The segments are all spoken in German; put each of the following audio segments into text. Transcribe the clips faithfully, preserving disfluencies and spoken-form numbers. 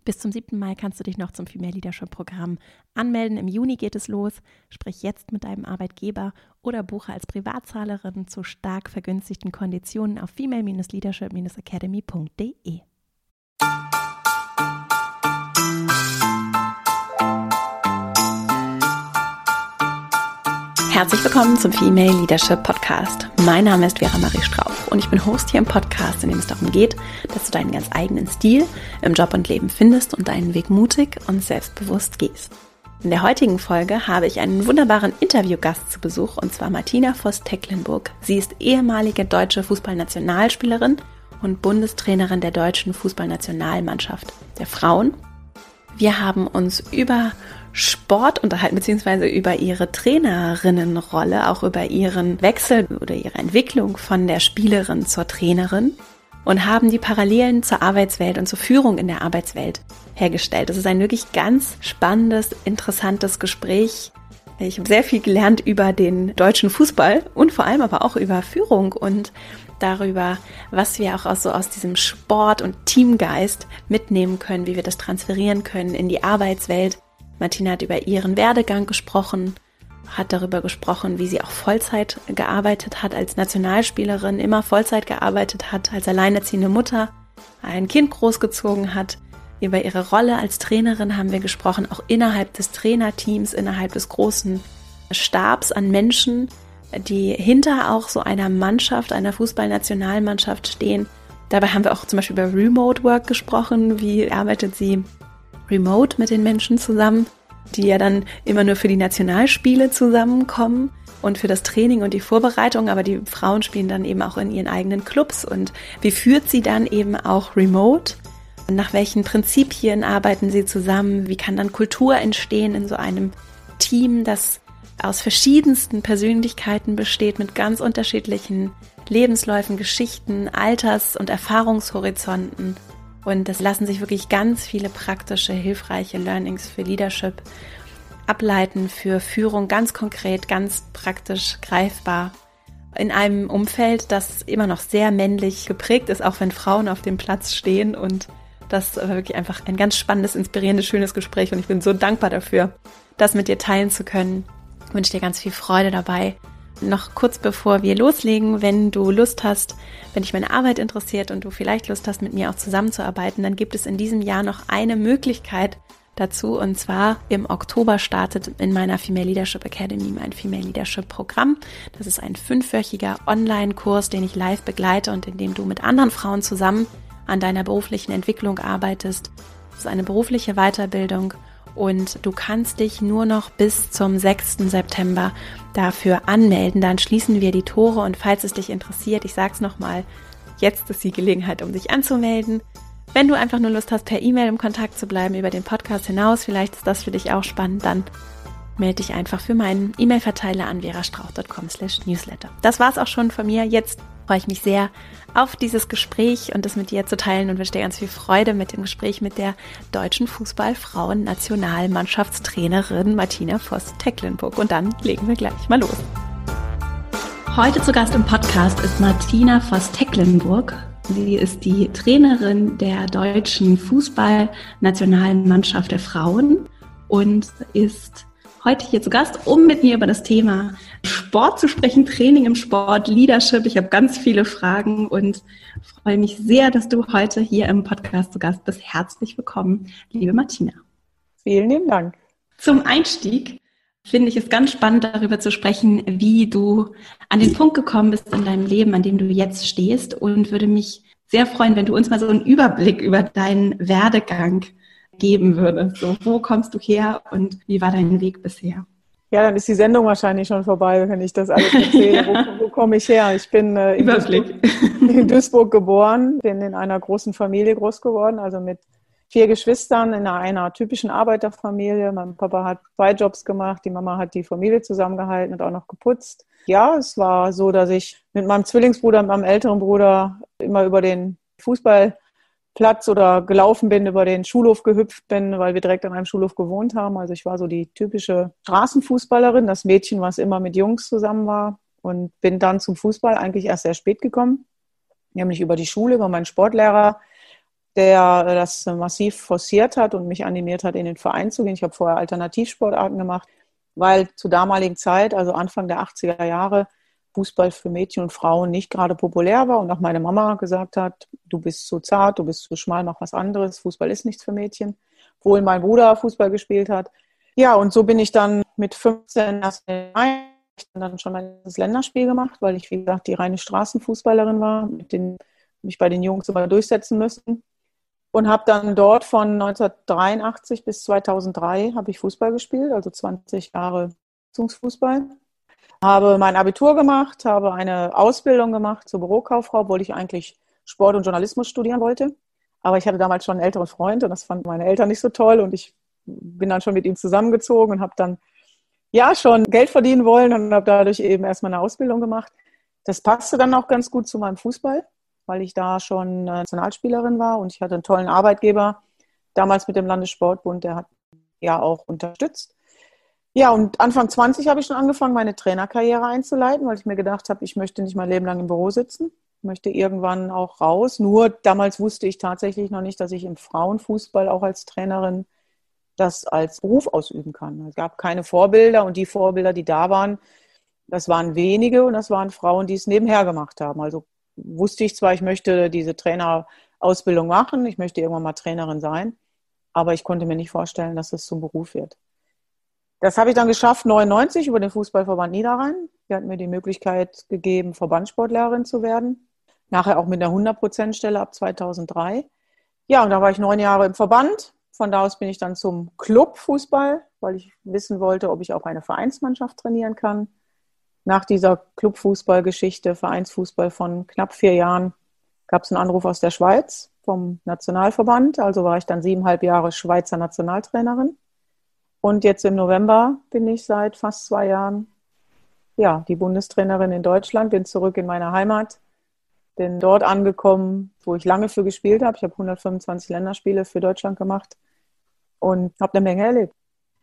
Bis zum siebten Mai kannst du dich noch zum Female Leadership Programm anmelden. Im Juni geht es los. Sprich jetzt mit deinem Arbeitgeber oder buche als Privatzahlerin zu stark vergünstigten Konditionen auf female leadership academy punkt de. Herzlich willkommen zum Female Leadership Podcast. Mein Name ist Vera Marie Strauch und ich bin Host hier im Podcast, in dem es darum geht, dass du deinen ganz eigenen Stil im Job und Leben findest und deinen Weg mutig und selbstbewusst gehst. In der heutigen Folge habe ich einen wunderbaren Interviewgast zu Besuch, und zwar Martina Voss-Tecklenburg. Sie ist ehemalige deutsche Fußballnationalspielerin und Bundestrainerin der deutschen Fußballnationalmannschaft der Frauen. Wir haben uns über Sport unterhalten, beziehungsweise über ihre Trainerinnenrolle, auch über ihren Wechsel oder ihre Entwicklung von der Spielerin zur Trainerin und haben die Parallelen zur Arbeitswelt und zur Führung in der Arbeitswelt hergestellt. Das ist ein wirklich ganz spannendes, interessantes Gespräch. Ich habe sehr viel gelernt über den deutschen Fußball und vor allem aber auch über Führung und darüber, was wir auch aus, so aus diesem Sport- und Teamgeist mitnehmen können, wie wir das transferieren können in die Arbeitswelt. Martina hat über ihren Werdegang gesprochen, hat darüber gesprochen, wie sie auch Vollzeit gearbeitet hat als Nationalspielerin, immer Vollzeit gearbeitet hat, als alleinerziehende Mutter, ein Kind großgezogen hat. Über ihre Rolle als Trainerin haben wir gesprochen, auch innerhalb des Trainerteams, innerhalb des großen Stabs an Menschen, die hinter auch so einer Mannschaft, einer Fußballnationalmannschaft stehen. Dabei haben wir auch zum Beispiel über Remote Work gesprochen. Wie arbeitet sie remote mit den Menschen zusammen, die ja dann immer nur für die Nationalspiele zusammenkommen und für das Training und die Vorbereitung, aber die Frauen spielen dann eben auch in ihren eigenen Clubs. Und wie führt sie dann eben auch remote? Nach welchen Prinzipien arbeiten sie zusammen? Wie kann dann Kultur entstehen in so einem Team, das aus verschiedensten Persönlichkeiten besteht, mit ganz unterschiedlichen Lebensläufen, Geschichten, Alters- und Erfahrungshorizonten? Und das lassen sich wirklich ganz viele praktische, hilfreiche Learnings für Leadership ableiten, für Führung, ganz konkret, ganz praktisch greifbar. In einem Umfeld, das immer noch sehr männlich geprägt ist, auch wenn Frauen auf dem Platz stehen. Und das war wirklich einfach ein ganz spannendes, inspirierendes, schönes Gespräch. Und ich bin so dankbar dafür, das mit dir teilen zu können. Ich wünsche dir ganz viel Freude dabei. Noch kurz bevor wir loslegen, wenn du Lust hast, wenn dich meine Arbeit interessiert und du vielleicht Lust hast, mit mir auch zusammenzuarbeiten, dann gibt es in diesem Jahr noch eine Möglichkeit dazu, und zwar im Oktober startet in meiner Female Leadership Academy mein Female Leadership Programm. Das ist ein fünfwöchiger Online-Kurs, den ich live begleite und in dem du mit anderen Frauen zusammen an deiner beruflichen Entwicklung arbeitest. Das ist eine berufliche Weiterbildung. Und du kannst dich nur noch bis zum sechsten September dafür anmelden. Dann schließen wir die Tore, und falls es dich interessiert, ich sage es nochmal, jetzt ist die Gelegenheit, um dich anzumelden. Wenn du einfach nur Lust hast, per E-Mail im Kontakt zu bleiben über den Podcast hinaus, vielleicht ist das für dich auch spannend, dann melde dich einfach für meinen E-Mail-Verteiler an verastrauch punkt com slash newsletter. Das war's auch schon von mir. Jetzt freue ich mich sehr auf dieses Gespräch und das mit dir zu teilen und wünsche dir ganz viel Freude mit dem Gespräch mit der deutschen Fußball-Frauen-Nationalmannschaftstrainerin Martina Voss-Tecklenburg. Und dann legen wir gleich mal los. Heute zu Gast im Podcast ist Martina Voss-Tecklenburg. Sie ist die Trainerin der deutschen Fußball-Nationalmannschaft der Frauen und ist heute hier zu Gast, um mit mir über das Thema Sport zu sprechen, Training im Sport, Leadership. Ich habe ganz viele Fragen und freue mich sehr, dass du heute hier im Podcast zu Gast bist. Herzlich willkommen, liebe Martina. Vielen lieben Dank. Zum Einstieg finde ich es ganz spannend, darüber zu sprechen, wie du an den Punkt gekommen bist in deinem Leben, an dem du jetzt stehst, und würde mich sehr freuen, wenn du uns mal so einen Überblick über deinen Werdegang geben würde. So, wo kommst du her und wie war dein Weg bisher? Ja, dann ist die Sendung wahrscheinlich schon vorbei, wenn ich das alles erzähle. Ja. Wo, wo komme ich her? Ich bin äh, in, Duisburg, in Duisburg geboren, bin in einer großen Familie groß geworden, also mit vier Geschwistern in einer, einer typischen Arbeiterfamilie. Mein Papa hat zwei Jobs gemacht, die Mama hat die Familie zusammengehalten und auch noch geputzt. Ja, es war so, dass ich mit meinem Zwillingsbruder und meinem älteren Bruder immer über den Fußball Platz oder gelaufen bin, über den Schulhof gehüpft bin, weil wir direkt an einem Schulhof gewohnt haben. Also ich war so die typische Straßenfußballerin, das Mädchen, was immer mit Jungs zusammen war, und bin dann zum Fußball eigentlich erst sehr spät gekommen, nämlich über die Schule, über meinen Sportlehrer. der das massiv forciert hat und mich animiert hat, in den Verein zu gehen. Ich habe vorher Alternativsportarten gemacht, weil zur damaligen Zeit, also Anfang der achtziger Jahre, Fußball für Mädchen und Frauen nicht gerade populär war und auch meine Mama gesagt hat, du bist zu zart, du bist zu schmal, mach was anderes, Fußball ist nichts für Mädchen, obwohl mein Bruder Fußball gespielt hat. Ja, und so bin ich dann mit fünfzehn dann schon mein Länderspiel gemacht, weil ich, wie gesagt, die reine Straßenfußballerin war, mit denen mich bei den Jungs immer durchsetzen müssen. Und habe dann dort von neunzehnhundertdreiundachtzig bis zweitausenddrei habe ich Fußball gespielt, also zwanzig Jahre Fußball. Habe mein Abitur gemacht, habe eine Ausbildung gemacht zur Bürokauffrau, obwohl ich eigentlich Sport und Journalismus studieren wollte. Aber ich hatte damals schon einen älteren Freund und das fanden meine Eltern nicht so toll. Und ich bin dann schon mit ihm zusammengezogen und habe dann ja schon Geld verdienen wollen und habe dadurch eben erstmal eine Ausbildung gemacht. Das passte dann auch ganz gut zu meinem Fußball, weil ich da schon Nationalspielerin war und ich hatte einen tollen Arbeitgeber, damals mit dem Landessportbund, der hat ja auch unterstützt. Ja, und Anfang zwanzig habe ich schon angefangen, meine Trainerkarriere einzuleiten, weil ich mir gedacht habe, ich möchte nicht mein Leben lang im Büro sitzen, möchte irgendwann auch raus. Nur damals wusste ich tatsächlich noch nicht, dass ich im Frauenfußball auch als Trainerin das als Beruf ausüben kann. Es gab keine Vorbilder und die Vorbilder, die da waren, das waren wenige und das waren Frauen, die es nebenher gemacht haben. Also wusste ich zwar, ich möchte diese Trainerausbildung machen, ich möchte irgendwann mal Trainerin sein, aber ich konnte mir nicht vorstellen, dass es zum Beruf wird. Das habe ich dann geschafft, neunundneunzig über den Fußballverband Niederrhein. Die hat mir die Möglichkeit gegeben, Verbandssportlehrerin zu werden. Nachher auch mit einer hundert Prozent Stelle ab zweitausenddrei. Ja, und da war ich neun Jahre im Verband. Von da aus bin ich dann zum Clubfußball, weil ich wissen wollte, ob ich auch eine Vereinsmannschaft trainieren kann. Nach dieser Clubfußballgeschichte, Vereinsfußball von knapp vier Jahren, gab es einen Anruf aus der Schweiz vom Nationalverband. Also war ich dann siebeneinhalb Jahre Schweizer Nationaltrainerin. Und jetzt im November bin ich seit fast zwei Jahren ja, die Bundestrainerin in Deutschland, bin zurück in meine Heimat, bin dort angekommen, wo ich lange für gespielt habe. Ich habe hundertfünfundzwanzig Länderspiele für Deutschland gemacht und habe eine Menge erlebt.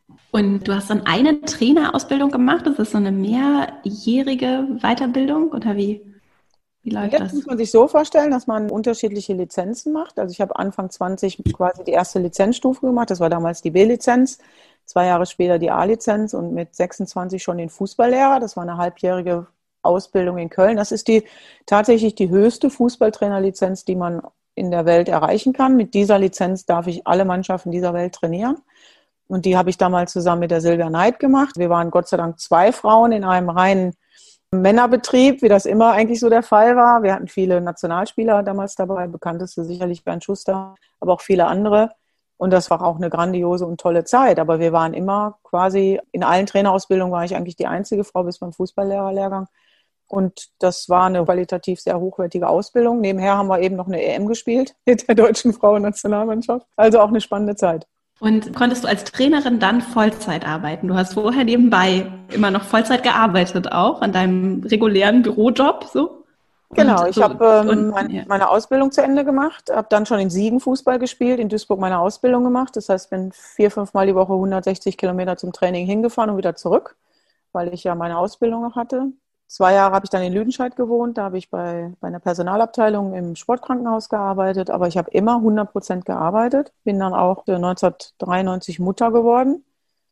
Und du hast dann eine Trainerausbildung gemacht? Das ist so eine mehrjährige Weiterbildung oder wie, wie läuft Jetzt das? muss man sich so vorstellen, dass man unterschiedliche Lizenzen macht. Also ich habe Anfang zwanzig quasi die erste Lizenzstufe gemacht. Das war damals die B-Lizenz. Zwei Jahre später die A-Lizenz und mit sechsundzwanzig schon den Fußballlehrer. Das war eine halbjährige Ausbildung in Köln. Das ist die tatsächlich die höchste Fußballtrainerlizenz, die man in der Welt erreichen kann. Mit dieser Lizenz darf ich alle Mannschaften dieser Welt trainieren. Und die habe ich damals zusammen mit der Silvia Neid gemacht. Wir waren Gott sei Dank zwei Frauen in einem reinen Männerbetrieb, wie das immer eigentlich so der Fall war. Wir hatten viele Nationalspieler damals dabei, bekannteste sicherlich Bernd Schuster, aber auch viele andere. Und das war auch eine grandiose und tolle Zeit. Aber wir waren immer quasi, in allen Trainerausbildungen war ich eigentlich die einzige Frau bis beim Fußballlehrerlehrgang. Und das war eine qualitativ sehr hochwertige Ausbildung. Nebenher haben wir eben noch eine E M gespielt mit der deutschen Frauennationalmannschaft. Also auch eine spannende Zeit. Und konntest du als Trainerin dann Vollzeit arbeiten? Du hast vorher nebenbei immer noch Vollzeit gearbeitet, auch an deinem regulären Bürojob, so? Genau, und ich so, habe ähm, und, mein, ja. meine Ausbildung zu Ende gemacht, habe dann schon in Siegen Fußball gespielt, in Duisburg meine Ausbildung gemacht. Das heißt, bin vier, fünf Mal die Woche hundertsechzig Kilometer zum Training hingefahren und wieder zurück, weil ich ja meine Ausbildung noch hatte. Zwei Jahre habe ich dann in Lüdenscheid gewohnt, da habe ich bei, bei einer Personalabteilung im Sportkrankenhaus gearbeitet, aber ich habe immer hundert Prozent gearbeitet, bin dann auch neunzehnhundertdreiundneunzig Mutter geworden,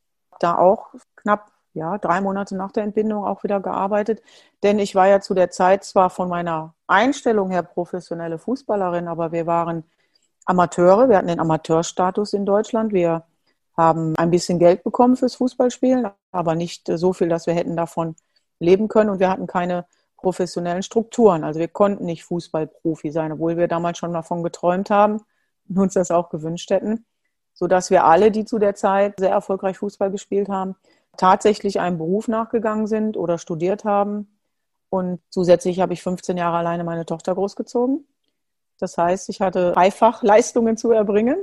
da auch knapp ja, drei Monate nach der Entbindung auch wieder gearbeitet, denn ich war ja zu der Zeit zwar von meiner Einstellung her professionelle Fußballerin, aber wir waren Amateure, wir hatten den Amateurstatus in Deutschland, wir haben ein bisschen Geld bekommen fürs Fußballspielen, aber nicht so viel, dass wir hätten davon leben können und wir hatten keine professionellen Strukturen, also wir konnten nicht Fußballprofi sein, obwohl wir damals schon davon geträumt haben und uns das auch gewünscht hätten, sodass wir alle, die zu der Zeit sehr erfolgreich Fußball gespielt haben, tatsächlich einem Beruf nachgegangen sind oder studiert haben. Und zusätzlich habe ich fünfzehn Jahre alleine meine Tochter großgezogen. Das heißt, ich hatte dreifach Leistungen zu erbringen.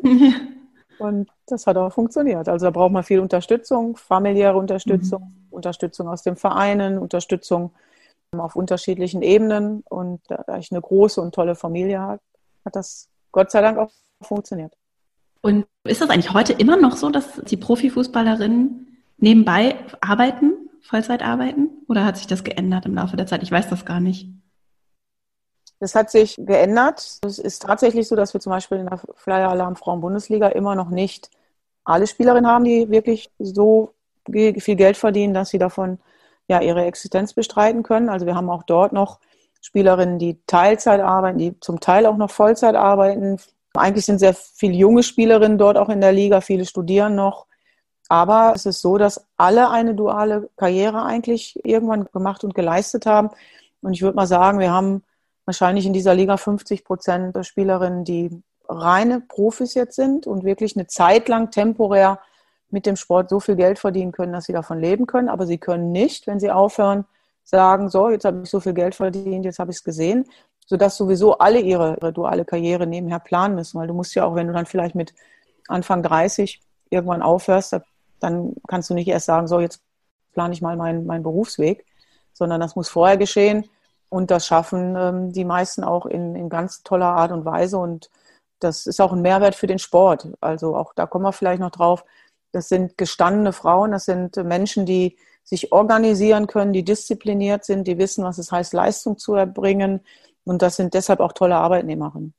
Und das hat auch funktioniert. Also da braucht man viel Unterstützung, familiäre Unterstützung, mhm. Unterstützung aus den Vereinen, Unterstützung auf unterschiedlichen Ebenen. Und da ich eine große und tolle Familie habe, hat das Gott sei Dank auch funktioniert. Und ist das eigentlich heute immer noch so, dass die Profifußballerinnen nebenbei arbeiten, Vollzeit arbeiten? Oder hat sich das geändert im Laufe der Zeit? Ich weiß das gar nicht. Das hat sich geändert. Es ist tatsächlich so, dass wir zum Beispiel in der Flyer Alarm Frauen-Bundesliga immer noch nicht alle Spielerinnen haben, die wirklich so viel Geld verdienen, dass sie davon ja ihre Existenz bestreiten können. Also wir haben auch dort noch Spielerinnen, die Teilzeit arbeiten, die zum Teil auch noch Vollzeit arbeiten. Eigentlich sind sehr viele junge Spielerinnen dort auch in der Liga, viele studieren noch. Aber es ist so, dass alle eine duale Karriere eigentlich irgendwann gemacht und geleistet haben. Und ich würde mal sagen, wir haben wahrscheinlich in dieser Liga fünfzig Prozent der Spielerinnen, die reine Profis jetzt sind und wirklich eine Zeit lang temporär mit dem Sport so viel Geld verdienen können, dass sie davon leben können. Aber sie können nicht, wenn sie aufhören, sagen, so, jetzt habe ich so viel Geld verdient, jetzt habe ich es gesehen, sodass sowieso alle ihre, ihre duale Karriere nebenher planen müssen. Weil du musst ja auch, wenn du dann vielleicht mit Anfang dreißig irgendwann aufhörst, dann kannst du nicht erst sagen, so, jetzt plane ich mal meinen, meinen Berufsweg, sondern das muss vorher geschehen. Und das schaffen ähm, die meisten auch in, in ganz toller Art und Weise. Und das ist auch ein Mehrwert für den Sport. Also auch da kommen wir vielleicht noch drauf. Das sind gestandene Frauen, das sind Menschen, die sich organisieren können, die diszipliniert sind, die wissen, was es heißt, Leistung zu erbringen. Und das sind deshalb auch tolle Arbeitnehmerinnen.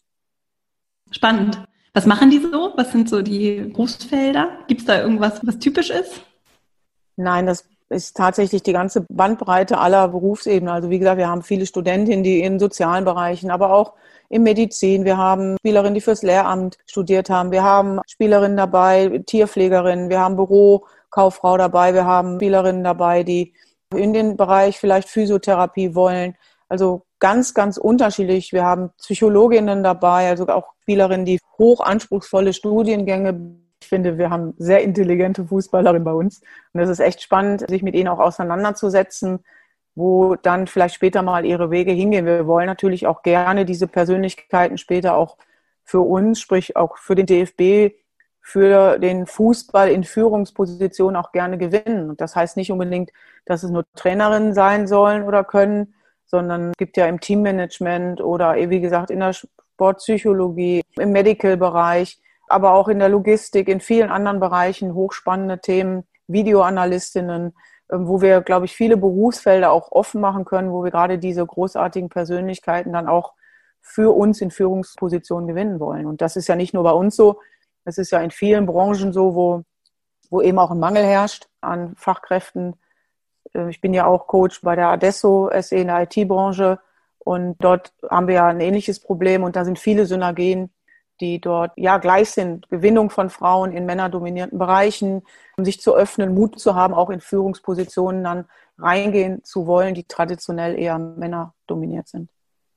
Spannend. Was machen die so? Was sind so die Berufsfelder? Gibt es da irgendwas, was typisch ist? Nein, das ist tatsächlich die ganze Bandbreite aller Berufsebenen. Also wie gesagt, wir haben viele Studentinnen, die in sozialen Bereichen, aber auch in Medizin. Wir haben Spielerinnen, die fürs Lehramt studiert haben. Wir haben Spielerinnen dabei, Tierpflegerinnen. Wir haben Bürokauffrau dabei. Wir haben Spielerinnen dabei, die in den Bereich vielleicht Physiotherapie wollen. Also ganz, ganz unterschiedlich. Wir haben Psychologinnen dabei, also auch Spielerinnen, die hoch anspruchsvolle Studiengänge. Ich finde, wir haben sehr intelligente Fußballerinnen bei uns. Und es ist echt spannend, sich mit ihnen auch auseinanderzusetzen, wo dann vielleicht später mal ihre Wege hingehen. Wir wollen natürlich auch gerne diese Persönlichkeiten später auch für uns, sprich auch für den D F B, für den Fußball in Führungspositionen auch gerne gewinnen. Und das heißt nicht unbedingt, dass es nur Trainerinnen sein sollen oder können, sondern es gibt ja im Teammanagement oder wie gesagt in der Sportpsychologie, im Medical-Bereich, aber auch in der Logistik, in vielen anderen Bereichen hochspannende Themen, Videoanalystinnen, wo wir, glaube ich, viele Berufsfelder auch offen machen können, wo wir gerade diese großartigen Persönlichkeiten dann auch für uns in Führungspositionen gewinnen wollen. Und das ist ja nicht nur bei uns so, das ist ja in vielen Branchen so, wo, wo eben auch ein Mangel herrscht an Fachkräften. Ich bin ja auch Coach bei der Adesso S E in der I T-Branche und dort haben wir ja ein ähnliches Problem und da sind viele Synergien, die dort ja gleich sind. Gewinnung von Frauen in männerdominierten Bereichen, um sich zu öffnen, Mut zu haben, auch in Führungspositionen dann reingehen zu wollen, die traditionell eher männerdominiert sind.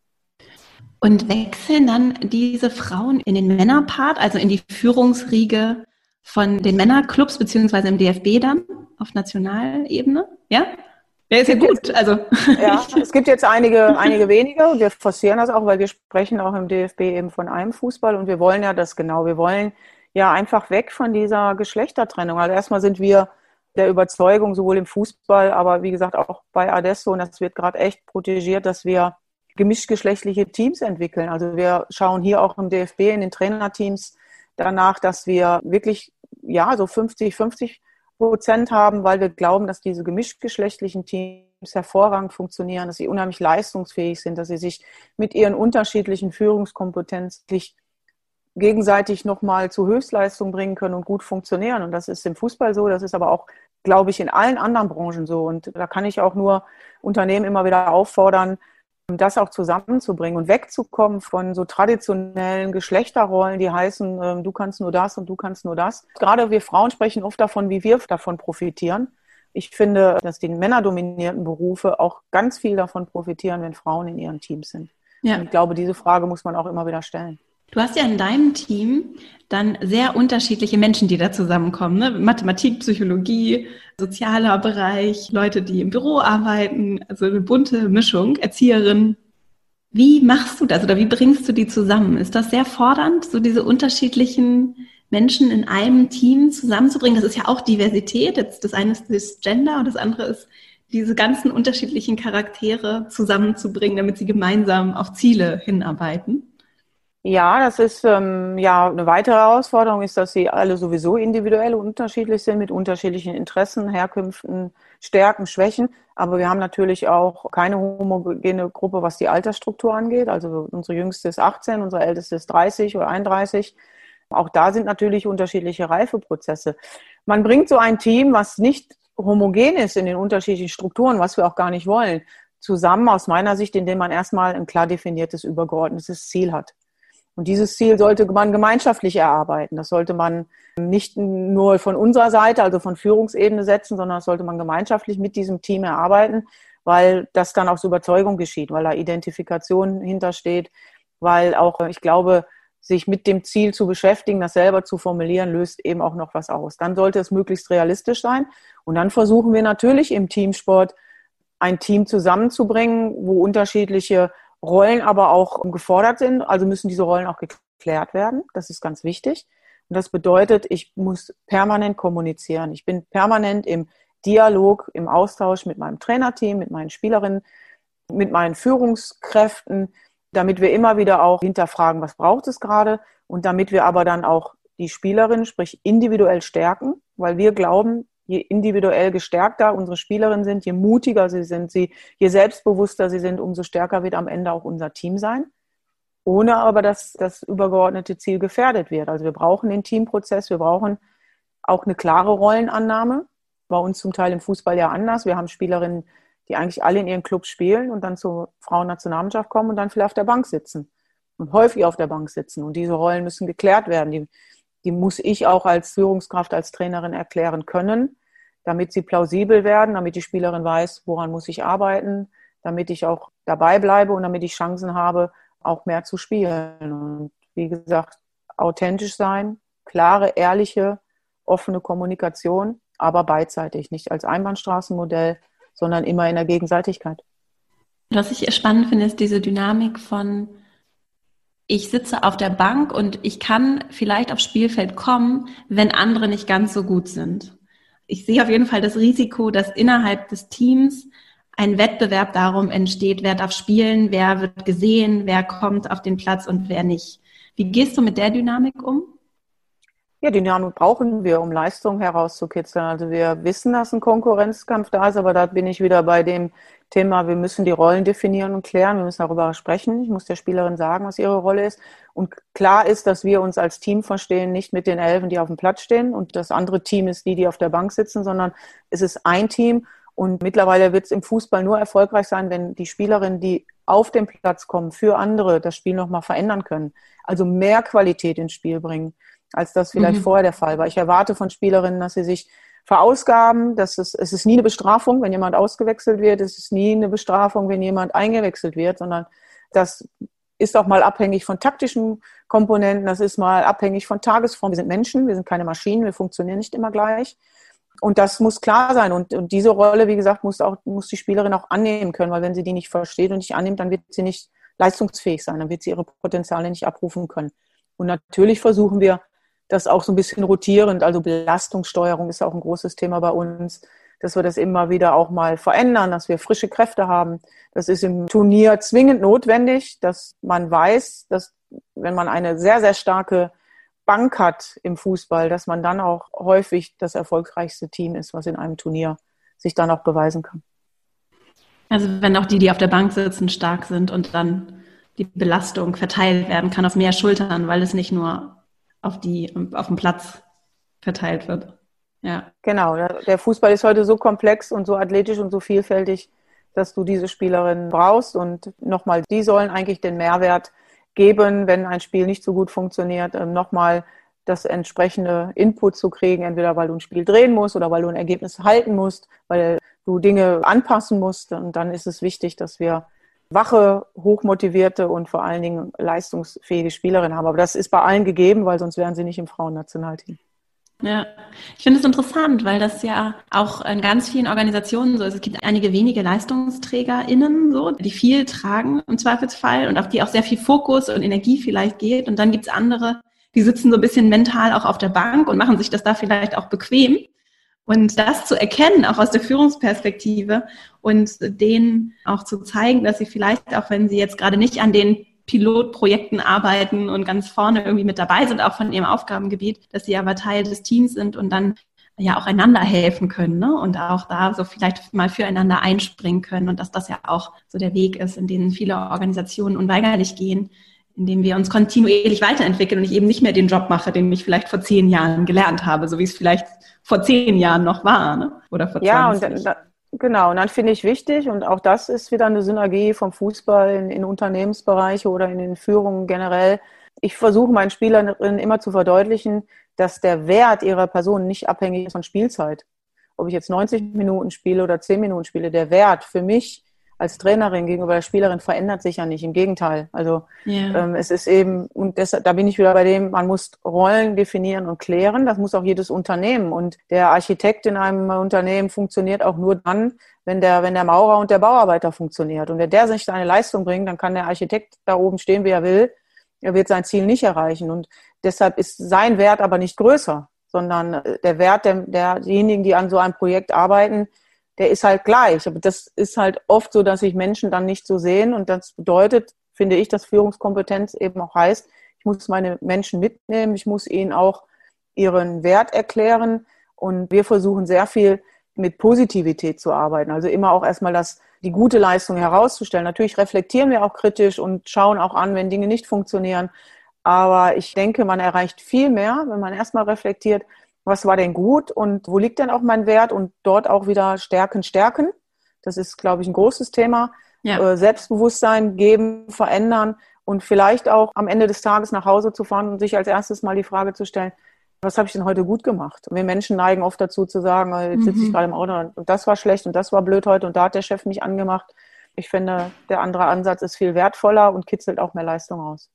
Und wechseln dann diese Frauen in den Männerpart, also in die Führungsriege von den Männerclubs beziehungsweise im D F B dann auf Nationalebene? Ja? Ja, ist ja gut. Also. Ja, es gibt jetzt einige, einige wenige und wir forcieren das auch, weil wir sprechen auch im D F B eben von einem Fußball und wir wollen ja das genau. Wir wollen ja einfach weg von dieser Geschlechtertrennung. Also erstmal sind wir der Überzeugung, sowohl im Fußball, aber wie gesagt auch bei Adesso, und das wird gerade echt protegiert, dass wir gemischtgeschlechtliche Teams entwickeln. Also wir schauen hier auch im D F B in den Trainerteams danach, dass wir wirklich ja so fünfzig fünfzig Prozent haben, weil wir glauben, dass diese gemischtgeschlechtlichen Teams hervorragend funktionieren, dass sie unheimlich leistungsfähig sind, dass sie sich mit ihren unterschiedlichen Führungskompetenzen gegenseitig nochmal zu Höchstleistung bringen können und gut funktionieren. Und das ist im Fußball so, das ist aber auch, glaube ich, in allen anderen Branchen so. Und da kann ich auch nur Unternehmen immer wieder auffordern, das auch zusammenzubringen und wegzukommen von so traditionellen Geschlechterrollen, die heißen, äh, du kannst nur das und du kannst nur das. Gerade wir Frauen sprechen oft davon, wie wir davon profitieren. Ich finde, dass die männerdominierten Berufe auch ganz viel davon profitieren, wenn Frauen in ihren Teams sind. Ja. Und ich glaube, diese Frage muss man auch immer wieder stellen. Du hast ja in deinem Team dann sehr unterschiedliche Menschen, die da zusammenkommen, ne? Mathematik, Psychologie, sozialer Bereich, Leute, die im Büro arbeiten, also eine bunte Mischung, Erzieherinnen. Wie machst du das oder wie bringst du die zusammen? Ist das sehr fordernd, so diese unterschiedlichen Menschen in einem Team zusammenzubringen? Das ist ja auch Diversität. Jetzt das eine ist das Gender und das andere ist, diese ganzen unterschiedlichen Charaktere zusammenzubringen, damit sie gemeinsam auf Ziele hinarbeiten. Ja, das ist ähm, ja eine weitere Herausforderung, ist, dass sie alle sowieso individuell und unterschiedlich sind mit unterschiedlichen Interessen, Herkünften, Stärken, Schwächen. Aber wir haben natürlich auch keine homogene Gruppe, was die Altersstruktur angeht. Also unsere jüngste ist achtzehn, unsere älteste ist dreißig oder einunddreißig. Auch da sind natürlich unterschiedliche Reifeprozesse. Man bringt so ein Team, was nicht homogen ist in den unterschiedlichen Strukturen, was wir auch gar nicht wollen, zusammen aus meiner Sicht, indem man erstmal ein klar definiertes, übergeordnetes Ziel hat. Und dieses Ziel sollte man gemeinschaftlich erarbeiten. Das sollte man nicht nur von unserer Seite, also von Führungsebene setzen, sondern das sollte man gemeinschaftlich mit diesem Team erarbeiten, weil das dann aus Überzeugung geschieht, weil da Identifikation hintersteht, weil auch, ich glaube, sich mit dem Ziel zu beschäftigen, das selber zu formulieren, löst eben auch noch was aus. Dann sollte es möglichst realistisch sein. Und dann versuchen wir natürlich im Teamsport ein Team zusammenzubringen, wo unterschiedliche Rollen aber auch gefordert sind, also müssen diese Rollen auch geklärt werden. Das ist ganz wichtig. Und das bedeutet, ich muss permanent kommunizieren. Ich bin permanent im Dialog, im Austausch mit meinem Trainerteam, mit meinen Spielerinnen, mit meinen Führungskräften, damit wir immer wieder auch hinterfragen, was braucht es gerade, und damit wir aber dann auch die Spielerinnen, sprich individuell stärken, weil wir glauben, je individuell gestärkter unsere Spielerinnen sind, je mutiger sie sind, sie, je selbstbewusster sie sind, umso stärker wird am Ende auch unser Team sein. Ohne aber, dass das übergeordnete Ziel gefährdet wird. Also wir brauchen den Teamprozess, wir brauchen auch eine klare Rollenannahme. Bei uns zum Teil im Fußball ja anders. Wir haben Spielerinnen, die eigentlich alle in ihren Clubs spielen und dann zur Frauennationalmannschaft kommen und dann vielleicht auf der Bank sitzen und häufig auf der Bank sitzen. Und diese Rollen müssen geklärt werden. Die, die muss ich auch als Führungskraft, als Trainerin erklären können, damit sie plausibel werden, damit die Spielerin weiß, woran muss ich arbeiten, damit ich auch dabei bleibe und damit ich Chancen habe, auch mehr zu spielen. Und wie gesagt, authentisch sein, klare, ehrliche, offene Kommunikation, aber beidseitig, nicht als Einbahnstraßenmodell, sondern immer in der Gegenseitigkeit. Was ich spannend finde, ist diese Dynamik von, ich sitze auf der Bank und ich kann vielleicht aufs Spielfeld kommen, wenn andere nicht ganz so gut sind. Ich sehe auf jeden Fall das Risiko, dass innerhalb des Teams ein Wettbewerb darum entsteht, wer darf spielen, wer wird gesehen, wer kommt auf den Platz und wer nicht. Wie gehst du mit der Dynamik um? Ja, die Dynamik brauchen wir, um Leistung herauszukitzeln. Also wir wissen, dass ein Konkurrenzkampf da ist, aber da bin ich wieder bei dem Thema, wir müssen die Rollen definieren und klären, wir müssen darüber sprechen. Ich muss der Spielerin sagen, was ihre Rolle ist. Und klar ist, dass wir uns als Team verstehen, nicht mit den Elfen, die auf dem Platz stehen und das andere Team ist die, die auf der Bank sitzen, sondern es ist ein Team. Und mittlerweile wird es im Fußball nur erfolgreich sein, wenn die Spielerinnen, die auf den Platz kommen, für andere das Spiel nochmal verändern können. Also mehr Qualität ins Spiel bringen, als das vielleicht mhm. vorher der Fall war. Ich erwarte von Spielerinnen, dass sie sich verausgaben. Dass es, es ist nie eine Bestrafung, wenn jemand ausgewechselt wird. Es ist nie eine Bestrafung, wenn jemand eingewechselt wird, sondern das ist auch mal abhängig von taktischen Komponenten. Das ist mal abhängig von Tagesform. Wir sind Menschen, wir sind keine Maschinen, wir funktionieren nicht immer gleich. Und das muss klar sein. Und, und diese Rolle, wie gesagt, muss auch, muss die Spielerin auch annehmen können, weil wenn sie die nicht versteht und nicht annimmt, dann wird sie nicht leistungsfähig sein, dann wird sie ihre Potenziale nicht abrufen können. Und natürlich versuchen wir, das auch so ein bisschen rotierend, also Belastungssteuerung ist auch ein großes Thema bei uns, dass wir das immer wieder auch mal verändern, dass wir frische Kräfte haben. Das ist im Turnier zwingend notwendig, dass man weiß, dass wenn man eine sehr, sehr starke Bank hat im Fußball, dass man dann auch häufig das erfolgreichste Team ist, was in einem Turnier sich dann auch beweisen kann. Also wenn auch die, die auf der Bank sitzen, stark sind und dann die Belastung verteilt werden kann auf mehr Schultern, weil es nicht nur auf die, auf dem Platz verteilt wird. Ja. Genau, der Fußball ist heute so komplex und so athletisch und so vielfältig, dass du diese Spielerinnen brauchst und nochmal, die sollen eigentlich den Mehrwert geben, wenn ein Spiel nicht so gut funktioniert, nochmal das entsprechende Input zu kriegen, entweder weil du ein Spiel drehen musst oder weil du ein Ergebnis halten musst, weil du Dinge anpassen musst, und dann ist es wichtig, dass wir wache, hochmotivierte und vor allen Dingen leistungsfähige Spielerinnen haben. Aber das ist bei allen gegeben, weil sonst wären sie nicht im Frauennationalteam. Ja, ich finde es interessant, weil das ja auch in ganz vielen Organisationen so ist. Es gibt einige wenige LeistungsträgerInnen, so, die viel tragen im Zweifelsfall und auf die auch sehr viel Fokus und Energie vielleicht geht. Und dann gibt es andere, die sitzen so ein bisschen mental auch auf der Bank und machen sich das da vielleicht auch bequem. Und das zu erkennen, auch aus der Führungsperspektive und denen auch zu zeigen, dass sie vielleicht, auch wenn sie jetzt gerade nicht an den Pilotprojekten arbeiten und ganz vorne irgendwie mit dabei sind, auch von ihrem Aufgabengebiet, dass sie aber Teil des Teams sind und dann ja auch einander helfen können, ne? Und auch da so vielleicht mal füreinander einspringen können und dass das ja auch so der Weg ist, in den viele Organisationen unweigerlich gehen, indem wir uns kontinuierlich weiterentwickeln und ich eben nicht mehr den Job mache, den ich vielleicht vor zehn Jahren gelernt habe, so wie es vielleicht vor zehn Jahren noch war, ne? Oder vor Ja, zwanzig. und da, genau, und dann finde ich wichtig, und auch das ist wieder eine Synergie vom Fußball in, in Unternehmensbereiche oder in den Führungen generell. Ich versuche meinen Spielerinnen immer zu verdeutlichen, dass der Wert ihrer Person nicht abhängig ist von Spielzeit. Ob ich jetzt neunzig Minuten spiele oder zehn Minuten spiele, der Wert für mich als Trainerin gegenüber der Spielerin verändert sich ja nicht. Im Gegenteil. Also yeah. ähm, es ist eben, und deshalb, da bin ich wieder bei dem, man muss Rollen definieren und klären. Das muss auch jedes Unternehmen. Und der Architekt in einem Unternehmen funktioniert auch nur dann, wenn der, wenn der Maurer und der Bauarbeiter funktioniert. Und wenn der sich seine Leistung bringt, dann kann der Architekt da oben stehen, wie er will. Er wird sein Ziel nicht erreichen. Und deshalb ist sein Wert aber nicht größer, sondern der Wert der, derjenigen, die an so einem Projekt arbeiten, der ist halt gleich. Aber das ist halt oft so, dass sich Menschen dann nicht so sehen. Und das bedeutet, finde ich, dass Führungskompetenz eben auch heißt, ich muss meine Menschen mitnehmen, ich muss ihnen auch ihren Wert erklären. Und wir versuchen sehr viel mit Positivität zu arbeiten. Also immer auch erstmal das, die gute Leistung herauszustellen. Natürlich reflektieren wir auch kritisch und schauen auch an, wenn Dinge nicht funktionieren. Aber ich denke, man erreicht viel mehr, wenn man erstmal reflektiert, was war denn gut und wo liegt denn auch mein Wert, und dort auch wieder Stärken, Stärken. Das ist, glaube ich, ein großes Thema. Ja. Selbstbewusstsein geben, verändern und vielleicht auch am Ende des Tages nach Hause zu fahren und sich als erstes mal die Frage zu stellen, was habe ich denn heute gut gemacht? Und wir Menschen neigen oft dazu zu sagen, jetzt sitze ich gerade im Auto und das war schlecht und das war blöd heute und da hat der Chef mich angemacht. Ich finde, der andere Ansatz ist viel wertvoller und kitzelt auch mehr Leistung aus.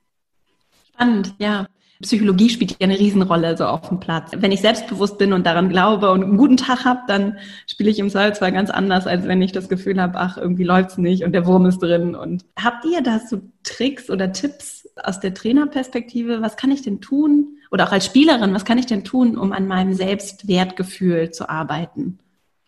Spannend, ja. Psychologie spielt ja eine Riesenrolle so auf dem Platz. Wenn ich selbstbewusst bin und daran glaube und einen guten Tag habe, dann spiele ich im Zweifelsfall ganz anders, als wenn ich das Gefühl habe, ach, irgendwie läuft's nicht und der Wurm ist drin. Und habt ihr da so Tricks oder Tipps aus der Trainerperspektive? Was kann ich denn tun? Oder auch als Spielerin, was kann ich denn tun, um an meinem Selbstwertgefühl zu arbeiten?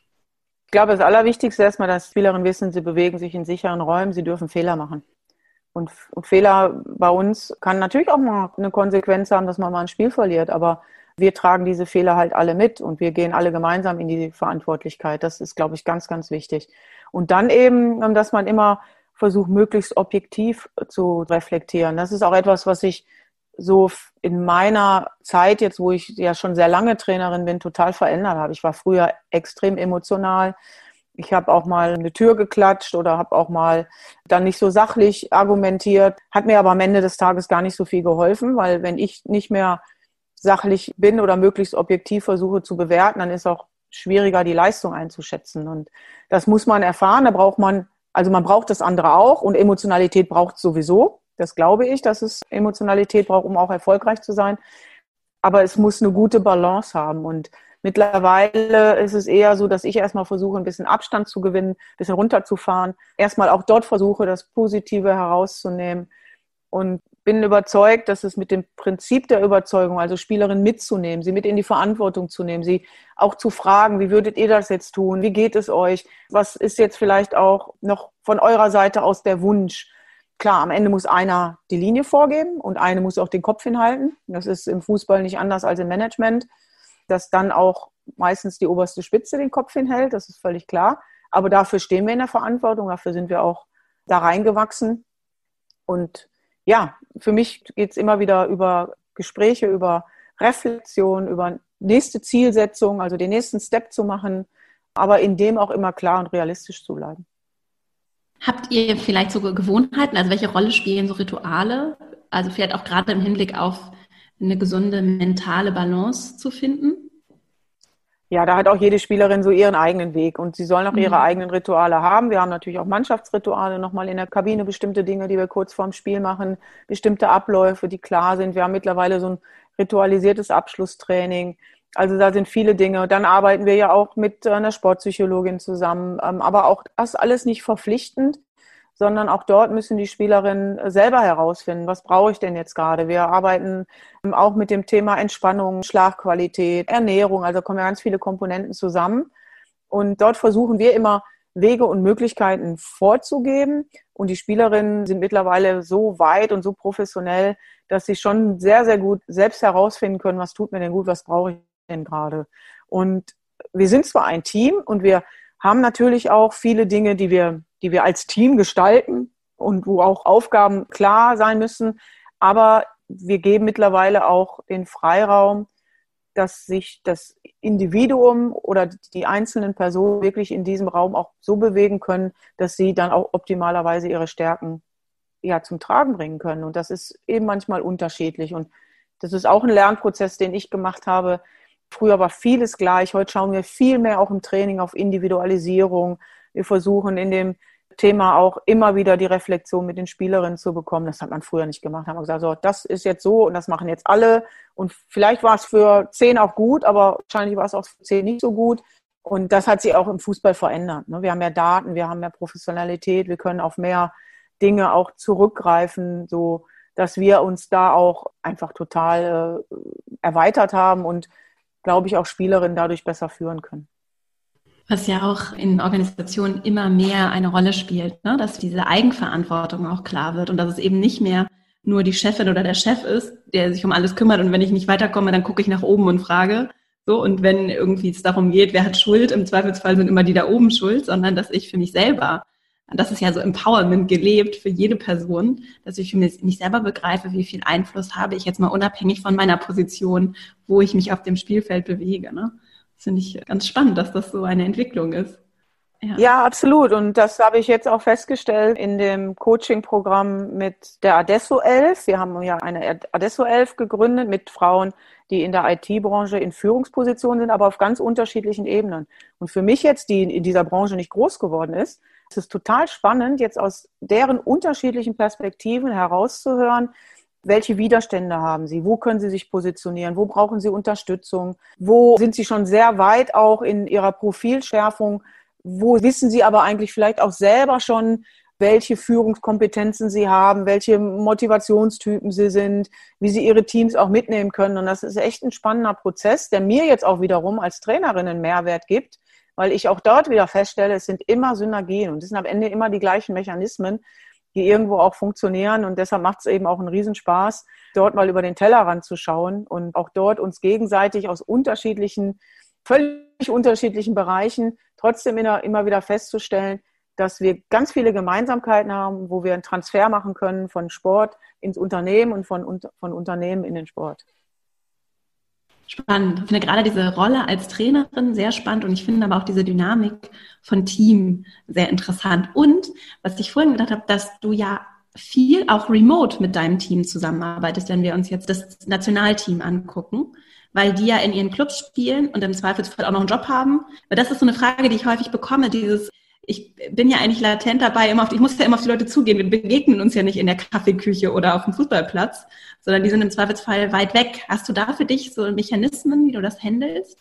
Ich glaube, das Allerwichtigste ist erstmal, dass Spielerinnen wissen, sie bewegen sich in sicheren Räumen, sie dürfen Fehler machen. Und, und Fehler bei uns kann natürlich auch mal eine Konsequenz haben, dass man mal ein Spiel verliert. Aber wir tragen diese Fehler halt alle mit und wir gehen alle gemeinsam in die Verantwortlichkeit. Das ist, glaube ich, ganz, ganz wichtig. Und dann eben, dass man immer versucht, möglichst objektiv zu reflektieren. Das ist auch etwas, was ich so in meiner Zeit jetzt, wo ich ja schon sehr lange Trainerin bin, total verändert habe. Ich war früher extrem emotional. Ich habe auch mal eine Tür geklatscht oder habe auch mal dann nicht so sachlich argumentiert. Hat mir aber am Ende des Tages gar nicht so viel geholfen, weil wenn ich nicht mehr sachlich bin oder möglichst objektiv versuche zu bewerten, dann ist auch schwieriger, die Leistung einzuschätzen. Und das muss man erfahren. Da braucht man, also man braucht das andere auch und Emotionalität braucht es sowieso. Das glaube ich, dass es Emotionalität braucht, um auch erfolgreich zu sein. Aber es muss eine gute Balance haben. Und mittlerweile ist es eher so, dass ich erstmal versuche, ein bisschen Abstand zu gewinnen, ein bisschen runterzufahren. Erstmal auch dort versuche, das Positive herauszunehmen. Und bin überzeugt, dass es mit dem Prinzip der Überzeugung, also Spielerinnen mitzunehmen, sie mit in die Verantwortung zu nehmen, sie auch zu fragen, wie würdet ihr das jetzt tun? Wie geht es euch? Was ist jetzt vielleicht auch noch von eurer Seite aus der Wunsch? Klar, am Ende muss einer die Linie vorgeben und eine muss auch den Kopf hinhalten. Das ist im Fußball nicht anders als im Management, dass dann auch meistens die oberste Spitze den Kopf hinhält, das ist völlig klar. Aber dafür stehen wir in der Verantwortung, dafür sind wir auch da reingewachsen. Und ja, für mich geht es immer wieder über Gespräche, über Reflexion, über nächste Zielsetzung, also den nächsten Step zu machen, aber in dem auch immer klar und realistisch zu bleiben. Habt ihr vielleicht so Gewohnheiten, also welche Rolle spielen so Rituale, also vielleicht auch gerade im Hinblick auf eine gesunde mentale Balance zu finden? Ja, da hat auch jede Spielerin so ihren eigenen Weg und sie sollen auch ihre mhm. eigenen Rituale haben. Wir haben natürlich auch Mannschaftsrituale, nochmal in der Kabine bestimmte Dinge, die wir kurz vorm Spiel machen, bestimmte Abläufe, die klar sind. Wir haben mittlerweile so ein ritualisiertes Abschlusstraining. Also da sind viele Dinge. Dann arbeiten wir ja auch mit einer Sportpsychologin zusammen. Aber auch das alles nicht verpflichtend, sondern auch dort müssen die Spielerinnen selber herausfinden, was brauche ich denn jetzt gerade. Wir arbeiten auch mit dem Thema Entspannung, Schlafqualität, Ernährung, also kommen ja ganz viele Komponenten zusammen. Und dort versuchen wir immer Wege und Möglichkeiten vorzugeben. Und die Spielerinnen sind mittlerweile so weit und so professionell, dass sie schon sehr, sehr gut selbst herausfinden können, was tut mir denn gut, was brauche ich denn gerade. Und wir sind zwar ein Team und wir haben natürlich auch viele Dinge, die wir, die wir als Team gestalten und wo auch Aufgaben klar sein müssen. Aber wir geben mittlerweile auch den Freiraum, dass sich das Individuum oder die einzelnen Personen wirklich in diesem Raum auch so bewegen können, dass sie dann auch optimalerweise ihre Stärken ja zum Tragen bringen können. Und das ist eben manchmal unterschiedlich. Und das ist auch ein Lernprozess, den ich gemacht habe. Früher war vieles gleich. Heute schauen wir viel mehr auch im Training auf Individualisierung. Wir versuchen in dem Thema auch immer wieder die Reflexion mit den Spielerinnen zu bekommen. Das hat man früher nicht gemacht. Da haben wir gesagt, so, das ist jetzt so und das machen jetzt alle. Und vielleicht war es für zehn auch gut, aber wahrscheinlich war es auch für zehn nicht so gut. Und das hat sich auch im Fußball verändert. Wir haben mehr Daten, wir haben mehr Professionalität, wir können auf mehr Dinge auch zurückgreifen, so dass wir uns da auch einfach total äh, erweitert haben und, glaube ich, auch Spielerinnen dadurch besser führen können. Was ja auch in Organisationen immer mehr eine Rolle spielt, ne? Dass diese Eigenverantwortung auch klar wird und dass es eben nicht mehr nur die Chefin oder der Chef ist, der sich um alles kümmert und wenn ich nicht weiterkomme, dann gucke ich nach oben und frage. So, und wenn irgendwie es darum geht, wer hat Schuld, im Zweifelsfall sind immer die da oben schuld, sondern dass ich für mich selber, das ist ja so Empowerment gelebt für jede Person, dass ich für mich selber begreife, wie viel Einfluss habe ich jetzt mal unabhängig von meiner Position, wo ich mich auf dem Spielfeld bewege, ne? Das finde ich ganz spannend, dass das so eine Entwicklung ist. Ja. ja, absolut. Und das habe ich jetzt auch festgestellt in dem Coaching-Programm mit der Adesso elf. Wir haben ja eine Adesso elf gegründet mit Frauen, die in der I T-Branche in Führungspositionen sind, aber auf ganz unterschiedlichen Ebenen. Und für mich jetzt, die in dieser Branche nicht groß geworden ist, ist es total spannend, jetzt aus deren unterschiedlichen Perspektiven herauszuhören, welche Widerstände haben Sie? Wo können Sie sich positionieren? Wo brauchen Sie Unterstützung? Wo sind Sie schon sehr weit auch in Ihrer Profilschärfung? Wo wissen Sie aber eigentlich vielleicht auch selber schon, welche Führungskompetenzen Sie haben, welche Motivationstypen Sie sind, wie Sie Ihre Teams auch mitnehmen können? Und das ist echt ein spannender Prozess, der mir jetzt auch wiederum als Trainerin einen Mehrwert gibt, weil ich auch dort wieder feststelle, es sind immer Synergien und es sind am Ende immer die gleichen Mechanismen, die irgendwo auch funktionieren. Und deshalb macht es eben auch einen Riesenspaß, dort mal über den Tellerrand zu schauen und auch dort uns gegenseitig aus unterschiedlichen, völlig unterschiedlichen Bereichen trotzdem immer, immer wieder festzustellen, dass wir ganz viele Gemeinsamkeiten haben, wo wir einen Transfer machen können von Sport ins Unternehmen und von, von Unternehmen in den Sport. Spannend. Ich finde gerade diese Rolle als Trainerin sehr spannend und ich finde aber auch diese Dynamik von Team sehr interessant. Und was ich vorhin gedacht habe, dass du ja viel auch remote mit deinem Team zusammenarbeitest, wenn wir uns jetzt das Nationalteam angucken, weil die ja in ihren Clubs spielen und im Zweifelsfall auch noch einen Job haben. Weil das ist so eine Frage, die ich häufig bekomme, dieses ich bin ja eigentlich latent dabei, immer auf, ich muss ja immer auf die Leute zugehen. Wir begegnen uns ja nicht in der Kaffeeküche oder auf dem Fußballplatz, sondern die sind im Zweifelsfall weit weg. Hast du da für dich so Mechanismen, wie du das handelst?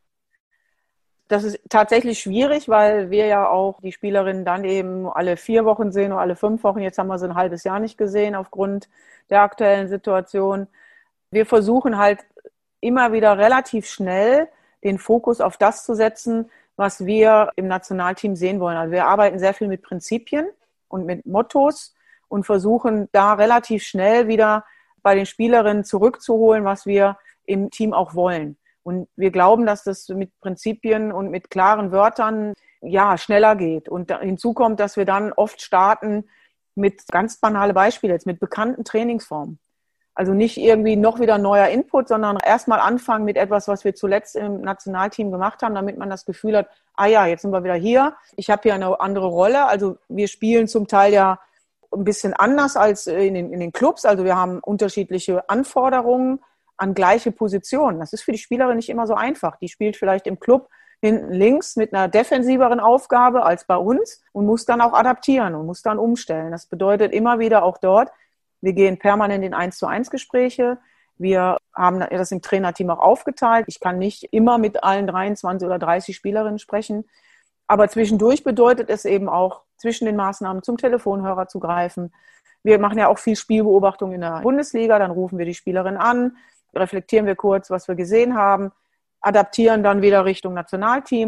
Das ist tatsächlich schwierig, weil wir ja auch die Spielerinnen dann eben alle vier Wochen sehen oder alle fünf Wochen. Jetzt haben wir sie ein halbes Jahr nicht gesehen aufgrund der aktuellen Situation. Wir versuchen halt immer wieder relativ schnell den Fokus auf das zu setzen, was wir im Nationalteam sehen wollen. Also wir arbeiten sehr viel mit Prinzipien und mit Mottos und versuchen da relativ schnell wieder bei den Spielerinnen zurückzuholen, was wir im Team auch wollen. Und wir glauben, dass das mit Prinzipien und mit klaren Wörtern ja schneller geht. Und hinzu kommt, dass wir dann oft starten mit ganz banale Beispiele, jetzt mit bekannten Trainingsformen. Also nicht irgendwie noch wieder neuer Input, sondern erstmal anfangen mit etwas, was wir zuletzt im Nationalteam gemacht haben, damit man das Gefühl hat, ah ja, jetzt sind wir wieder hier. Ich habe hier eine andere Rolle. Also wir spielen zum Teil ja ein bisschen anders als in den, in den Clubs. Also wir haben unterschiedliche Anforderungen an gleiche Positionen. Das ist für die Spielerin nicht immer so einfach. Die spielt vielleicht im Club hinten links mit einer defensiveren Aufgabe als bei uns und muss dann auch adaptieren und muss dann umstellen. Das bedeutet immer wieder auch dort, wir gehen permanent in eins zu eins Gespräche. Wir haben das im Trainerteam auch aufgeteilt. Ich kann nicht immer mit allen dreiundzwanzig oder dreißig Spielerinnen sprechen. Aber zwischendurch bedeutet es eben auch, zwischen den Maßnahmen zum Telefonhörer zu greifen. Wir machen ja auch viel Spielbeobachtung in der Bundesliga. Dann rufen wir die Spielerin an, reflektieren wir kurz, was wir gesehen haben, adaptieren dann wieder Richtung Nationalteam.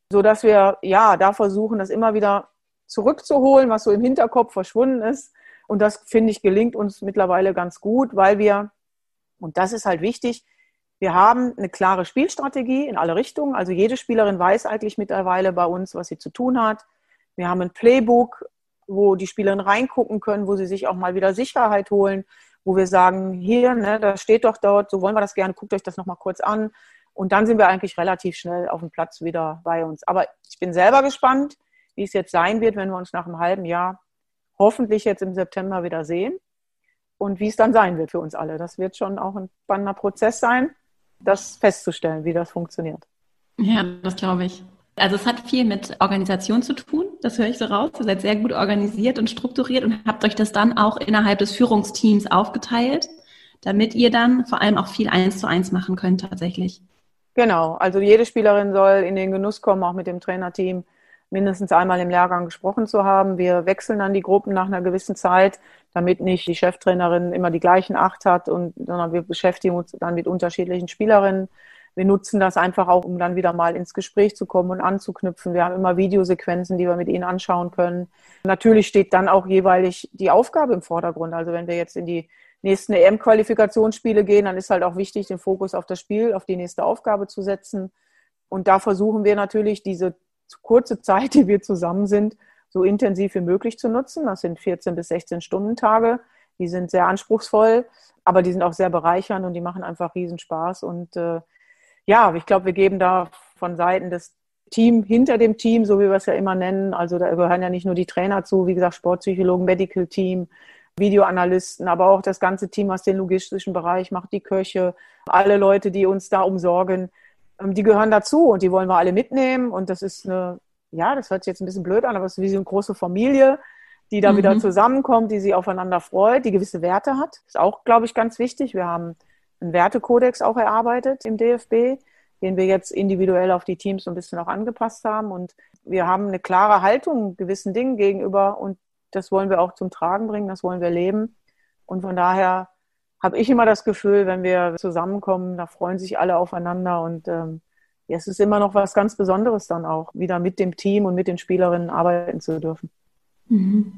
sodass wir ja da versuchen, das immer wieder zurückzuholen, was so im Hinterkopf verschwunden ist. Und das, finde ich, gelingt uns mittlerweile ganz gut, weil wir, und das ist halt wichtig, wir haben eine klare Spielstrategie in alle Richtungen. Also jede Spielerin weiß eigentlich mittlerweile bei uns, was sie zu tun hat. Wir haben ein Playbook, wo die Spielerinnen reingucken können, wo sie sich auch mal wieder Sicherheit holen, wo wir sagen, hier, ne, da steht doch dort, so wollen wir das gerne, guckt euch das nochmal kurz an. Und dann sind wir eigentlich relativ schnell auf dem Platz wieder bei uns. Aber ich bin selber gespannt, wie es jetzt sein wird, wenn wir uns nach einem halben Jahr hoffentlich jetzt im September wieder sehen und wie es dann sein wird für uns alle. Das wird schon auch ein spannender Prozess sein, das festzustellen, wie das funktioniert. Ja, das glaube ich. Also es hat viel mit Organisation zu tun, das höre ich so raus. Ihr seid sehr gut organisiert und strukturiert und habt euch das dann auch innerhalb des Führungsteams aufgeteilt, damit ihr dann vor allem auch viel eins zu eins machen könnt tatsächlich. Genau, also jede Spielerin soll in den Genuss kommen, auch mit dem Trainerteam mindestens einmal im Lehrgang gesprochen zu haben. Wir wechseln dann die Gruppen nach einer gewissen Zeit, damit nicht die Cheftrainerin immer die gleichen acht hat, und, sondern wir beschäftigen uns dann mit unterschiedlichen Spielerinnen. Wir nutzen das einfach auch, um dann wieder mal ins Gespräch zu kommen und anzuknüpfen. Wir haben immer Videosequenzen, die wir mit ihnen anschauen können. Natürlich steht dann auch jeweilig die Aufgabe im Vordergrund. Also wenn wir jetzt in die nächsten E M-Qualifikationsspiele gehen, dann ist halt auch wichtig, den Fokus auf das Spiel, auf die nächste Aufgabe zu setzen. Und da versuchen wir natürlich, diese kurze Zeit, die wir zusammen sind, so intensiv wie möglich zu nutzen. Das sind vierzehn bis sechzehn Stunden Tage. Die sind sehr anspruchsvoll, aber die sind auch sehr bereichernd und die machen einfach riesen Spaß. Und äh, ja, ich glaube, wir geben da von Seiten des Teams hinter dem Team, so wie wir es ja immer nennen, also da gehören ja nicht nur die Trainer zu, wie gesagt, Sportpsychologen, Medical Team, Videoanalysten, aber auch das ganze Team, was den logistischen Bereich macht, die Köche, alle Leute, die uns da umsorgen, die gehören dazu und die wollen wir alle mitnehmen. Und das ist eine, ja, das hört sich jetzt ein bisschen blöd an, aber es ist wie so eine große Familie, die da mhm. wieder zusammenkommt, die sich aufeinander freut, die gewisse Werte hat. Ist auch, glaube ich, ganz wichtig. Wir haben einen Wertekodex auch erarbeitet im D F B, den wir jetzt individuell auf die Teams so ein bisschen auch angepasst haben. Und wir haben eine klare Haltung gewissen Dingen gegenüber und das wollen wir auch zum Tragen bringen, das wollen wir leben. Und von daher habe ich immer das Gefühl, wenn wir zusammenkommen, da freuen sich alle aufeinander und ähm, ja, es ist immer noch was ganz Besonderes dann auch, wieder mit dem Team und mit den Spielerinnen arbeiten zu dürfen. Mhm.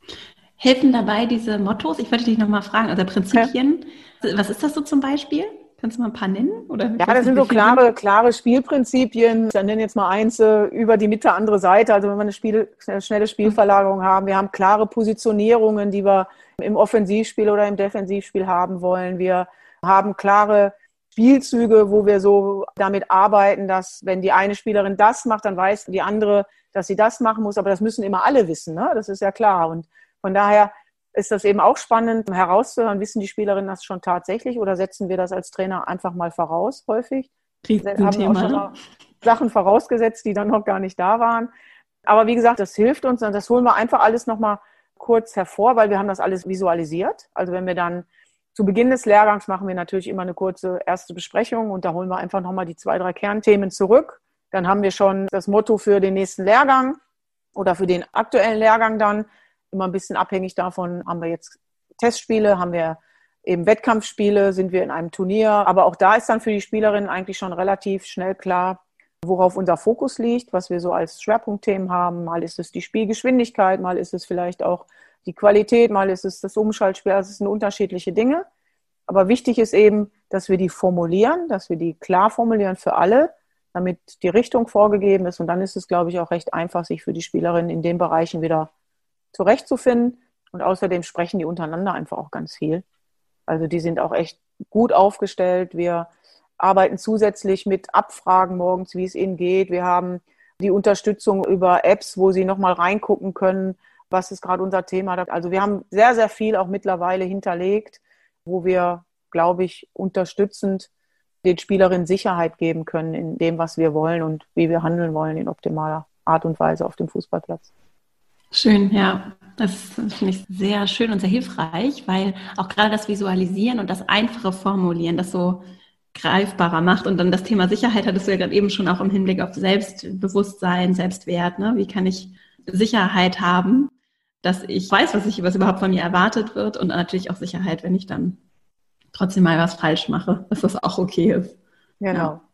Helfen dabei diese Mottos? Ich wollte dich nochmal fragen, also Prinzipien. Ja. Was ist das so zum Beispiel? Kannst du mal ein paar nennen? Oder ja, das sind so klare, klare Spielprinzipien. Ich nenne jetzt mal eins, über die Mitte, andere Seite. Also wenn wir eine, Spiel, eine schnelle Spielverlagerung haben. Wir haben klare Positionierungen, die wir im Offensivspiel oder im Defensivspiel haben wollen. Wir haben klare Spielzüge, wo wir so damit arbeiten, dass wenn die eine Spielerin das macht, dann weiß die andere, dass sie das machen muss. Aber das müssen immer alle wissen, ne? Das ist ja klar. Und von daher ist das eben auch spannend herauszuhören, wissen die Spielerinnen das schon tatsächlich oder setzen wir das als Trainer einfach mal voraus häufig? Wir haben auch schon mal Sachen vorausgesetzt, die dann noch gar nicht da waren. Aber wie gesagt, das hilft uns und das holen wir einfach alles nochmal kurz hervor, weil wir haben das alles visualisiert. Also wenn wir dann zu Beginn des Lehrgangs machen wir natürlich immer eine kurze erste Besprechung und da holen wir einfach nochmal die zwei, drei Kernthemen zurück. Dann haben wir schon das Motto für den nächsten Lehrgang oder für den aktuellen Lehrgang dann. Immer ein bisschen abhängig davon, haben wir jetzt Testspiele, haben wir eben Wettkampfspiele, sind wir in einem Turnier. Aber auch da ist dann für die Spielerinnen eigentlich schon relativ schnell klar, worauf unser Fokus liegt, was wir so als Schwerpunktthemen haben. Mal ist es die Spielgeschwindigkeit, mal ist es vielleicht auch die Qualität, mal ist es das Umschaltspiel. Das sind unterschiedliche Dinge. Aber wichtig ist eben, dass wir die formulieren, dass wir die klar formulieren für alle, damit die Richtung vorgegeben ist. Und dann ist es, glaube ich, auch recht einfach, sich für die Spielerinnen in den Bereichen wieder zurechtzufinden. Und außerdem sprechen die untereinander einfach auch ganz viel. Also die sind auch echt gut aufgestellt. Wir arbeiten zusätzlich mit Abfragen morgens, wie es ihnen geht. Wir haben die Unterstützung über Apps, wo sie nochmal reingucken können, was ist gerade unser Thema. Also wir haben sehr, sehr viel auch mittlerweile hinterlegt, wo wir, glaube ich, unterstützend den Spielerinnen Sicherheit geben können in dem, was wir wollen und wie wir handeln wollen in optimaler Art und Weise auf dem Fußballplatz. Schön, ja. Das finde ich sehr schön und sehr hilfreich, weil auch gerade das Visualisieren und das einfache Formulieren das so greifbarer macht. Und dann das Thema Sicherheit hattest du ja gerade eben schon auch im Hinblick auf Selbstbewusstsein, Selbstwert. Ne? Wie kann ich Sicherheit haben, dass ich weiß, was, ich, was überhaupt von mir erwartet wird und natürlich auch Sicherheit, wenn ich dann trotzdem mal was falsch mache, dass das auch okay ist. Genau.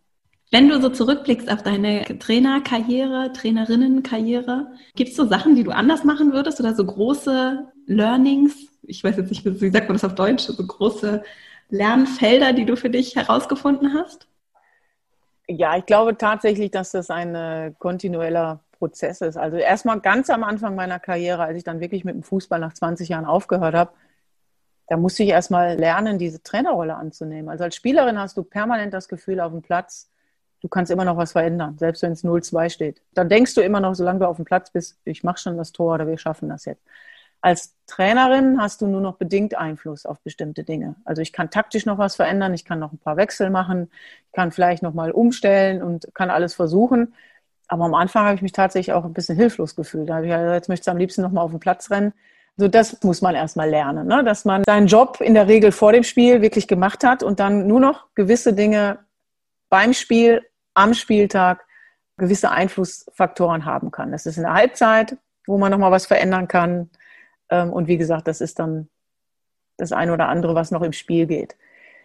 Wenn du so zurückblickst auf deine Trainerkarriere, Trainerinnenkarriere, gibt es so Sachen, die du anders machen würdest oder so große Learnings? Ich weiß jetzt nicht, wie sagt man das auf Deutsch, so große Lernfelder, die du für dich herausgefunden hast? Ja, ich glaube tatsächlich, dass das ein äh, kontinueller Prozess ist. Also erstmal ganz am Anfang meiner Karriere, als ich dann wirklich mit dem Fußball nach zwanzig Jahren aufgehört habe, da musste ich erstmal lernen, diese Trainerrolle anzunehmen. Also als Spielerin hast du permanent das Gefühl auf dem Platz, du kannst immer noch was verändern, selbst wenn es null zwei steht. Dann denkst du immer noch, solange du auf dem Platz bist, ich mache schon das Tor oder wir schaffen das jetzt. Als Trainerin hast du nur noch bedingt Einfluss auf bestimmte Dinge. Also ich kann taktisch noch was verändern, ich kann noch ein paar Wechsel machen, ich kann vielleicht noch mal umstellen und kann alles versuchen. Aber am Anfang habe ich mich tatsächlich auch ein bisschen hilflos gefühlt. Da habe ich gesagt, jetzt möchte ich am liebsten noch mal auf den Platz rennen. So, das muss man erstmal lernen, ne? Dass man seinen Job in der Regel vor dem Spiel wirklich gemacht hat und dann nur noch gewisse Dinge beim Spiel, am Spieltag, gewisse Einflussfaktoren haben kann. Das ist in der Halbzeit, wo man nochmal was verändern kann. Und wie gesagt, das ist dann das eine oder andere, was noch im Spiel geht.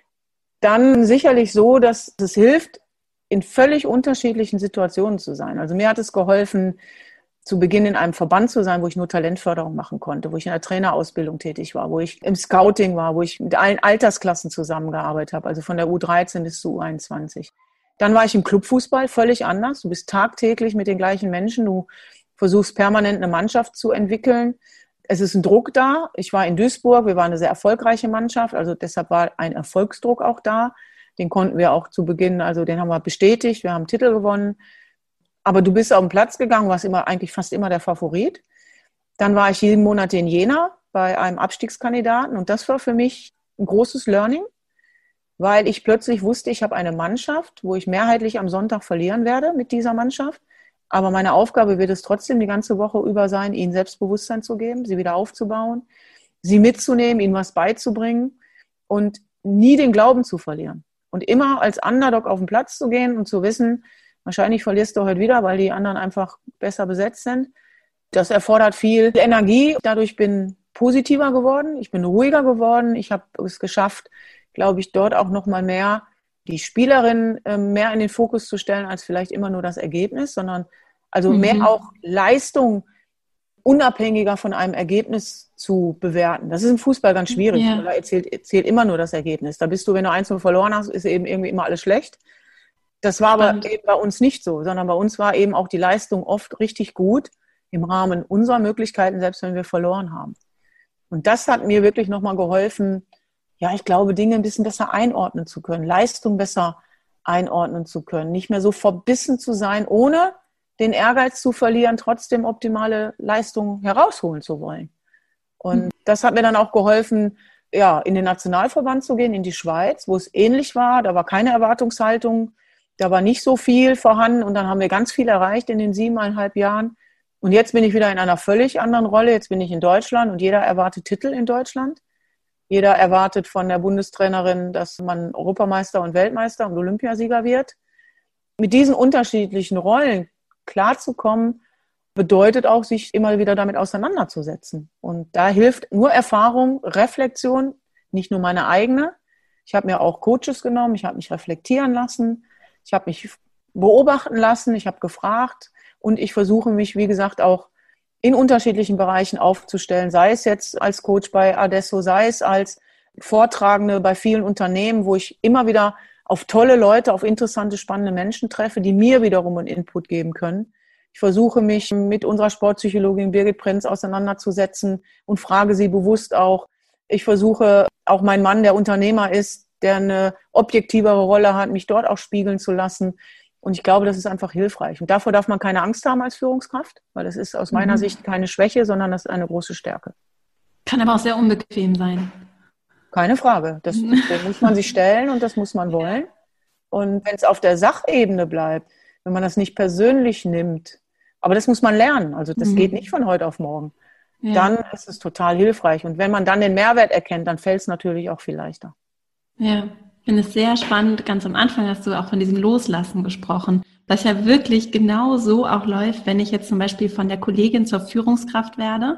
Dann sicherlich so, dass es hilft, in völlig unterschiedlichen Situationen zu sein. Also mir hat es geholfen, zu Beginn in einem Verband zu sein, wo ich nur Talentförderung machen konnte, wo ich in der Trainerausbildung tätig war, wo ich im Scouting war, wo ich mit allen Altersklassen zusammengearbeitet habe, also von der U dreizehn bis zur U einundzwanzig. Dann war ich im Clubfußball, völlig anders. Du bist tagtäglich mit den gleichen Menschen. Du versuchst permanent eine Mannschaft zu entwickeln. Es ist ein Druck da. Ich war in Duisburg. Wir waren eine sehr erfolgreiche Mannschaft. Also deshalb war ein Erfolgsdruck auch da. Den konnten wir auch zu Beginn, also den haben wir bestätigt. Wir haben Titel gewonnen. Aber du bist auf den Platz gegangen, warst immer, eigentlich fast immer der Favorit. Dann war ich jeden Monat in Jena bei einem Abstiegskandidaten. Und das war für mich ein großes Learning, weil ich plötzlich wusste, ich habe eine Mannschaft, wo ich mehrheitlich am Sonntag verlieren werde mit dieser Mannschaft. Aber meine Aufgabe wird es trotzdem die ganze Woche über sein, ihnen Selbstbewusstsein zu geben, sie wieder aufzubauen, sie mitzunehmen, ihnen was beizubringen und nie den Glauben zu verlieren. Und immer als Underdog auf den Platz zu gehen und zu wissen, wahrscheinlich verlierst du heute wieder, weil die anderen einfach besser besetzt sind. Das erfordert viel Energie. Dadurch bin ich positiver geworden, ich bin ruhiger geworden. Ich habe es geschafft, glaube ich, dort auch noch mal mehr die Spielerin mehr in den Fokus zu stellen, als vielleicht immer nur das Ergebnis, sondern also mhm. mehr auch Leistung unabhängiger von einem Ergebnis zu bewerten. Das ist im Fußball ganz schwierig, ja. weil da zählt, zählt immer nur das Ergebnis. Da bist du, wenn du eins null verloren hast, ist eben irgendwie immer alles schlecht. Das war aber Spannend. eben bei uns nicht so, sondern bei uns war eben auch die Leistung oft richtig gut im Rahmen unserer Möglichkeiten, selbst wenn wir verloren haben. Und das hat mir wirklich nochmal geholfen, ja, ich glaube, Dinge ein bisschen besser einordnen zu können, Leistung besser einordnen zu können, nicht mehr so verbissen zu sein, ohne den Ehrgeiz zu verlieren, trotzdem optimale Leistungen herausholen zu wollen. Und mhm. das hat mir dann auch geholfen, ja, in den Nationalverband zu gehen, in die Schweiz, wo es ähnlich war. Da war keine Erwartungshaltung, da war nicht so viel vorhanden und dann haben wir ganz viel erreicht in den siebeneinhalb Jahren. Und jetzt bin ich wieder in einer völlig anderen Rolle. Jetzt bin ich in Deutschland und jeder erwartet Titel in Deutschland. Jeder erwartet von der Bundestrainerin, dass man Europameister und Weltmeister und Olympiasieger wird. Mit diesen unterschiedlichen Rollen klarzukommen, bedeutet auch, sich immer wieder damit auseinanderzusetzen. Und da hilft nur Erfahrung, Reflexion, nicht nur meine eigene. Ich habe mir auch Coaches genommen, ich habe mich reflektieren lassen, ich habe mich beobachten lassen, ich habe gefragt und ich versuche mich, wie gesagt, auch in unterschiedlichen Bereichen aufzustellen, sei es jetzt als Coach bei Adesso, sei es als Vortragende bei vielen Unternehmen, wo ich immer wieder auf tolle Leute, auf interessante, spannende Menschen treffe, die mir wiederum einen Input geben können. Ich versuche mich mit unserer Sportpsychologin Birgit Prenz auseinanderzusetzen und frage sie bewusst auch. Ich versuche auch meinen Mann, der Unternehmer ist, der eine objektivere Rolle hat, mich dort auch spiegeln zu lassen. Und ich glaube, das ist einfach hilfreich. Und davor darf man keine Angst haben als Führungskraft, weil das ist aus meiner mhm. Sicht keine Schwäche, sondern das ist eine große Stärke. Kann aber auch sehr unbequem sein. Keine Frage. Das, das muss man sich stellen und das muss man wollen. Und wenn es auf der Sachebene bleibt, wenn man das nicht persönlich nimmt, aber das muss man lernen. Also das mhm. geht nicht von heute auf morgen. Ja. Dann ist es total hilfreich. Und wenn man dann den Mehrwert erkennt, dann fällt es natürlich auch viel leichter. Ja. Ich finde es sehr spannend, ganz am Anfang hast du auch von diesem Loslassen gesprochen, das ja wirklich genau so auch läuft, wenn ich jetzt zum Beispiel von der Kollegin zur Führungskraft werde,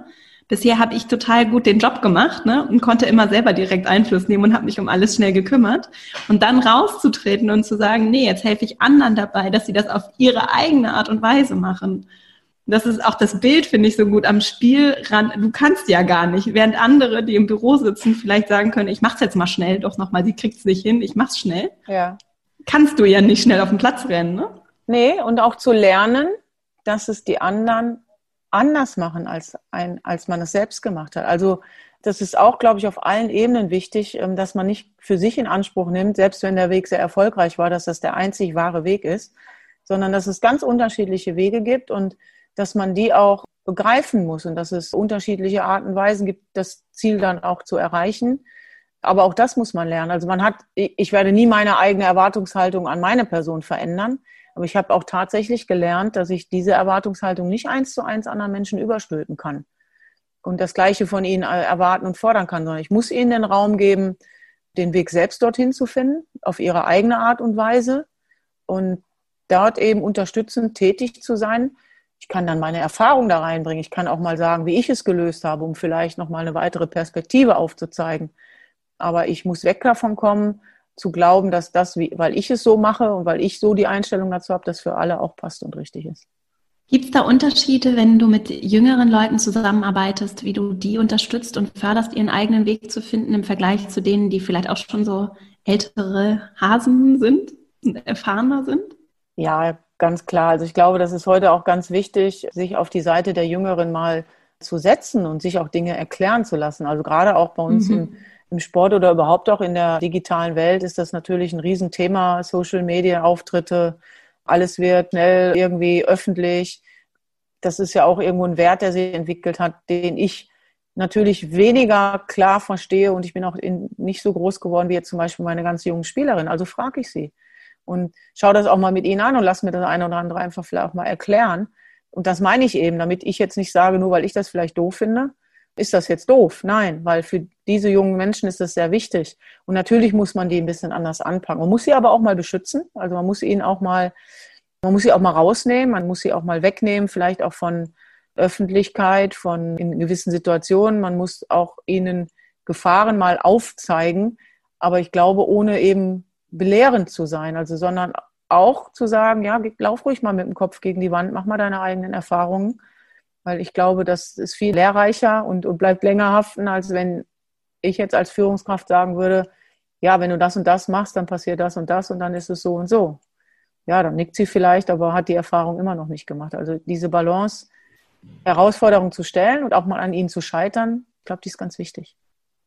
bisher habe ich total gut den Job gemacht, ne, und konnte immer selber direkt Einfluss nehmen und habe mich um alles schnell gekümmert. Und dann rauszutreten und zu sagen, nee, jetzt helfe ich anderen dabei, dass sie das auf ihre eigene Art und Weise machen. Das ist auch das Bild, finde ich, so gut am Spielrand. Du kannst ja gar nicht, während andere, die im Büro sitzen, vielleicht sagen können, ich mach's jetzt mal schnell, doch nochmal, sie kriegt's nicht hin, ich mach's schnell. Ja. Kannst du ja nicht schnell auf den Platz rennen, ne? Nee, und auch zu lernen, dass es die anderen anders machen, als, ein, als man es selbst gemacht hat. Also das ist auch, glaube ich, auf allen Ebenen wichtig, dass man nicht für sich in Anspruch nimmt, selbst wenn der Weg sehr erfolgreich war, dass das der einzig wahre Weg ist, sondern dass es ganz unterschiedliche Wege gibt und dass man die auch begreifen muss und dass es unterschiedliche Arten und Weisen gibt, das Ziel dann auch zu erreichen. Aber auch das muss man lernen. Also man hat, ich werde nie meine eigene Erwartungshaltung an meine Person verändern, aber ich habe auch tatsächlich gelernt, dass ich diese Erwartungshaltung nicht eins zu eins anderen Menschen überstülpen kann und das Gleiche von ihnen erwarten und fordern kann, sondern ich muss ihnen den Raum geben, den Weg selbst dorthin zu finden, auf ihre eigene Art und Weise und dort eben unterstützend tätig zu sein. Ich kann dann meine Erfahrung da reinbringen. Ich kann auch mal sagen, wie ich es gelöst habe, um vielleicht noch mal eine weitere Perspektive aufzuzeigen. Aber ich muss weg davon kommen, zu glauben, dass das, weil ich es so mache und weil ich so die Einstellung dazu habe, das für alle auch passt und richtig ist. Gibt es da Unterschiede, wenn du mit jüngeren Leuten zusammenarbeitest, wie du die unterstützt und förderst, ihren eigenen Weg zu finden im Vergleich zu denen, die vielleicht auch schon so ältere Hasen sind und erfahrener sind? Ja, ganz klar. Also ich glaube, das ist heute auch ganz wichtig, sich auf die Seite der Jüngeren mal zu setzen und sich auch Dinge erklären zu lassen. Also gerade auch bei uns mhm. im, im Sport oder überhaupt auch in der digitalen Welt ist das natürlich ein Riesenthema. Social Media, Auftritte, alles wird schnell irgendwie öffentlich. Das ist ja auch irgendwo ein Wert, der sich entwickelt hat, den ich natürlich weniger klar verstehe. Und ich bin auch in, nicht so groß geworden wie jetzt zum Beispiel meine ganz jungen Spielerinnen. Also frage ich sie. Und schau das auch mal mit ihnen an und lass mir das eine oder andere einfach vielleicht auch mal erklären. Und das meine ich eben, damit ich jetzt nicht sage, nur weil ich das vielleicht doof finde, ist das jetzt doof. Nein, weil für diese jungen Menschen ist das sehr wichtig. Und natürlich muss man die ein bisschen anders anpacken. Man muss sie aber auch mal beschützen. Also man muss ihnen auch mal, man muss sie auch mal rausnehmen, man muss sie auch mal wegnehmen, vielleicht auch von Öffentlichkeit, von in gewissen Situationen. Man muss auch ihnen Gefahren mal aufzeigen. Aber ich glaube, ohne eben belehrend zu sein, also sondern auch zu sagen, ja, lauf ruhig mal mit dem Kopf gegen die Wand, mach mal deine eigenen Erfahrungen, weil ich glaube, das ist viel lehrreicher und, und bleibt länger haften, als wenn ich jetzt als Führungskraft sagen würde, ja, wenn du das und das machst, dann passiert das und das und dann ist es so und so. Ja, dann nickt sie vielleicht, aber hat die Erfahrung immer noch nicht gemacht. Also diese Balance, Herausforderungen zu stellen und auch mal an ihnen zu scheitern, ich glaube, die ist ganz wichtig.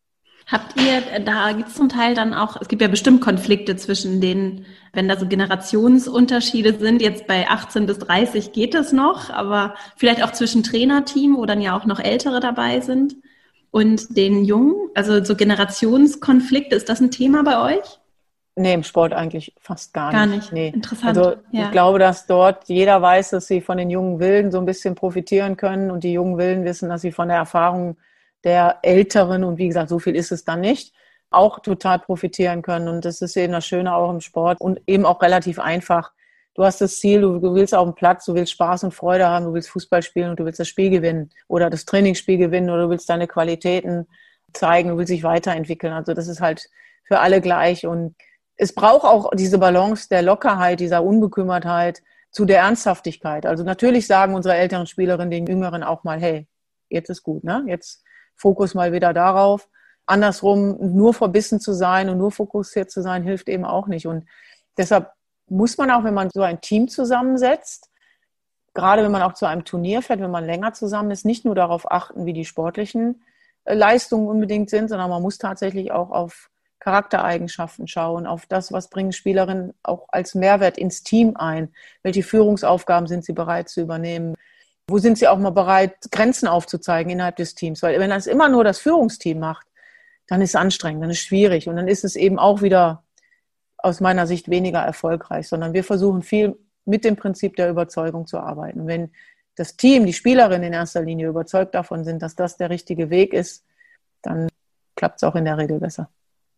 Habt ihr, da gibt es zum Teil dann auch, es gibt ja bestimmt Konflikte zwischen denen, wenn da so Generationsunterschiede sind, jetzt bei achtzehn bis dreißig geht es noch, aber vielleicht auch zwischen Trainerteam, wo dann ja auch noch Ältere dabei sind und den Jungen, also so Generationskonflikte, ist das ein Thema bei euch? Nee, im Sport eigentlich fast gar nicht. Gar nicht, nee. Interessant. Also ja. Ich glaube, dass dort jeder weiß, dass sie von den jungen Wilden so ein bisschen profitieren können und die jungen Wilden wissen, dass sie von der Erfahrung der Älteren, und wie gesagt, so viel ist es dann nicht, auch total profitieren können. Und das ist eben das Schöne auch im Sport und eben auch relativ einfach. Du hast das Ziel, du, du willst auf dem Platz, du willst Spaß und Freude haben, du willst Fußball spielen und du willst das Spiel gewinnen oder das Trainingsspiel gewinnen oder du willst deine Qualitäten zeigen, du willst dich weiterentwickeln. Also das ist halt für alle gleich. Und es braucht auch diese Balance der Lockerheit, dieser Unbekümmertheit zu der Ernsthaftigkeit. Also natürlich sagen unsere älteren Spielerinnen den Jüngeren auch mal, hey, jetzt ist gut, ne? Jetzt Fokus mal wieder darauf. Andersrum, nur verbissen zu sein und nur fokussiert zu sein, hilft eben auch nicht. Und deshalb muss man auch, wenn man so ein Team zusammensetzt, gerade wenn man auch zu einem Turnier fährt, wenn man länger zusammen ist, nicht nur darauf achten, wie die sportlichen Leistungen unbedingt sind, sondern man muss tatsächlich auch auf Charaktereigenschaften schauen, auf das, was bringen Spielerinnen auch als Mehrwert ins Team ein. Welche Führungsaufgaben sind sie bereit zu übernehmen? Wo sind sie auch mal bereit, Grenzen aufzuzeigen innerhalb des Teams? Weil wenn das immer nur das Führungsteam macht, dann ist es anstrengend, dann ist es schwierig und dann ist es eben auch wieder aus meiner Sicht weniger erfolgreich, sondern wir versuchen viel mit dem Prinzip der Überzeugung zu arbeiten. Und wenn das Team, die Spielerinnen in erster Linie überzeugt davon sind, dass das der richtige Weg ist, dann klappt es auch in der Regel besser.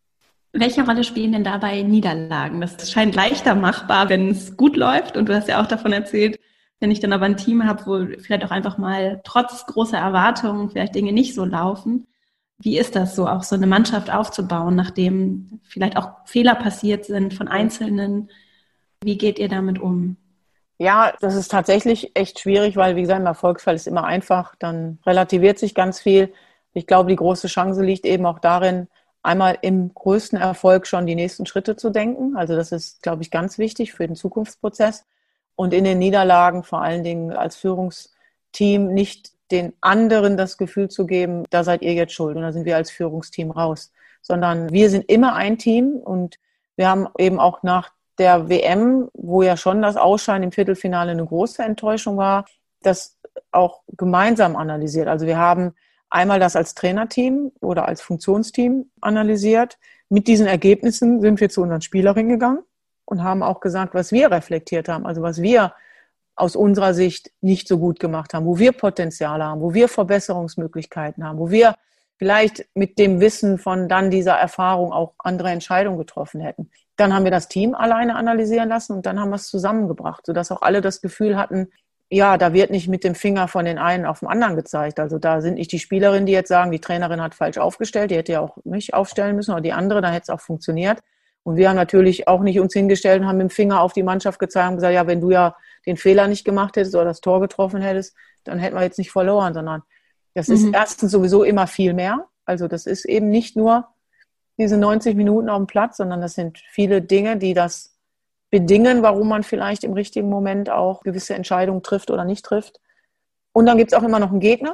Welche Rolle spielen denn dabei Niederlagen? Das scheint leichter machbar, wenn es gut läuft und du hast ja auch davon erzählt, Wenn ich dann aber ein Team habe, wo vielleicht auch einfach mal trotz großer Erwartungen vielleicht Dinge nicht so laufen, wie ist das so, auch so eine Mannschaft aufzubauen, nachdem vielleicht auch Fehler passiert sind von Einzelnen? Wie geht ihr damit um? Ja, das ist tatsächlich echt schwierig, weil, wie gesagt, im Erfolgsfall ist immer einfach, dann relativiert sich ganz viel. Ich glaube, die große Chance liegt eben auch darin, einmal im größten Erfolg schon die nächsten Schritte zu denken. Also das ist, glaube ich, ganz wichtig für den Zukunftsprozess. Und in den Niederlagen vor allen Dingen als Führungsteam nicht den anderen das Gefühl zu geben, da seid ihr jetzt schuld und da sind wir als Führungsteam raus. Sondern wir sind immer ein Team und wir haben eben auch nach der W M, wo ja schon das Ausscheiden im Viertelfinale eine große Enttäuschung war, das auch gemeinsam analysiert. Also wir haben einmal das als Trainerteam oder als Funktionsteam analysiert. Mit diesen Ergebnissen sind wir zu unseren Spielerinnen gegangen und haben auch gesagt, was wir reflektiert haben, also was wir aus unserer Sicht nicht so gut gemacht haben, wo wir Potenziale haben, wo wir Verbesserungsmöglichkeiten haben, wo wir vielleicht mit dem Wissen von dann dieser Erfahrung auch andere Entscheidungen getroffen hätten. Dann haben wir das Team alleine analysieren lassen und dann haben wir es zusammengebracht, sodass auch alle das Gefühl hatten, ja, da wird nicht mit dem Finger von den einen auf den anderen gezeigt. Also da sind nicht die Spielerinnen, die jetzt sagen, die Trainerin hat falsch aufgestellt, die hätte ja auch nicht aufstellen müssen, oder die andere, da hätte es auch funktioniert. Und wir haben natürlich auch nicht uns hingestellt und haben mit dem Finger auf die Mannschaft gezeigt und gesagt, ja, wenn du ja den Fehler nicht gemacht hättest oder das Tor getroffen hättest, dann hätten wir jetzt nicht verloren, sondern das mhm. ist erstens sowieso immer viel mehr. Also das ist eben nicht nur diese neunzig Minuten auf dem Platz, sondern das sind viele Dinge, die das bedingen, warum man vielleicht im richtigen Moment auch gewisse Entscheidungen trifft oder nicht trifft. Und dann gibt es auch immer noch einen Gegner.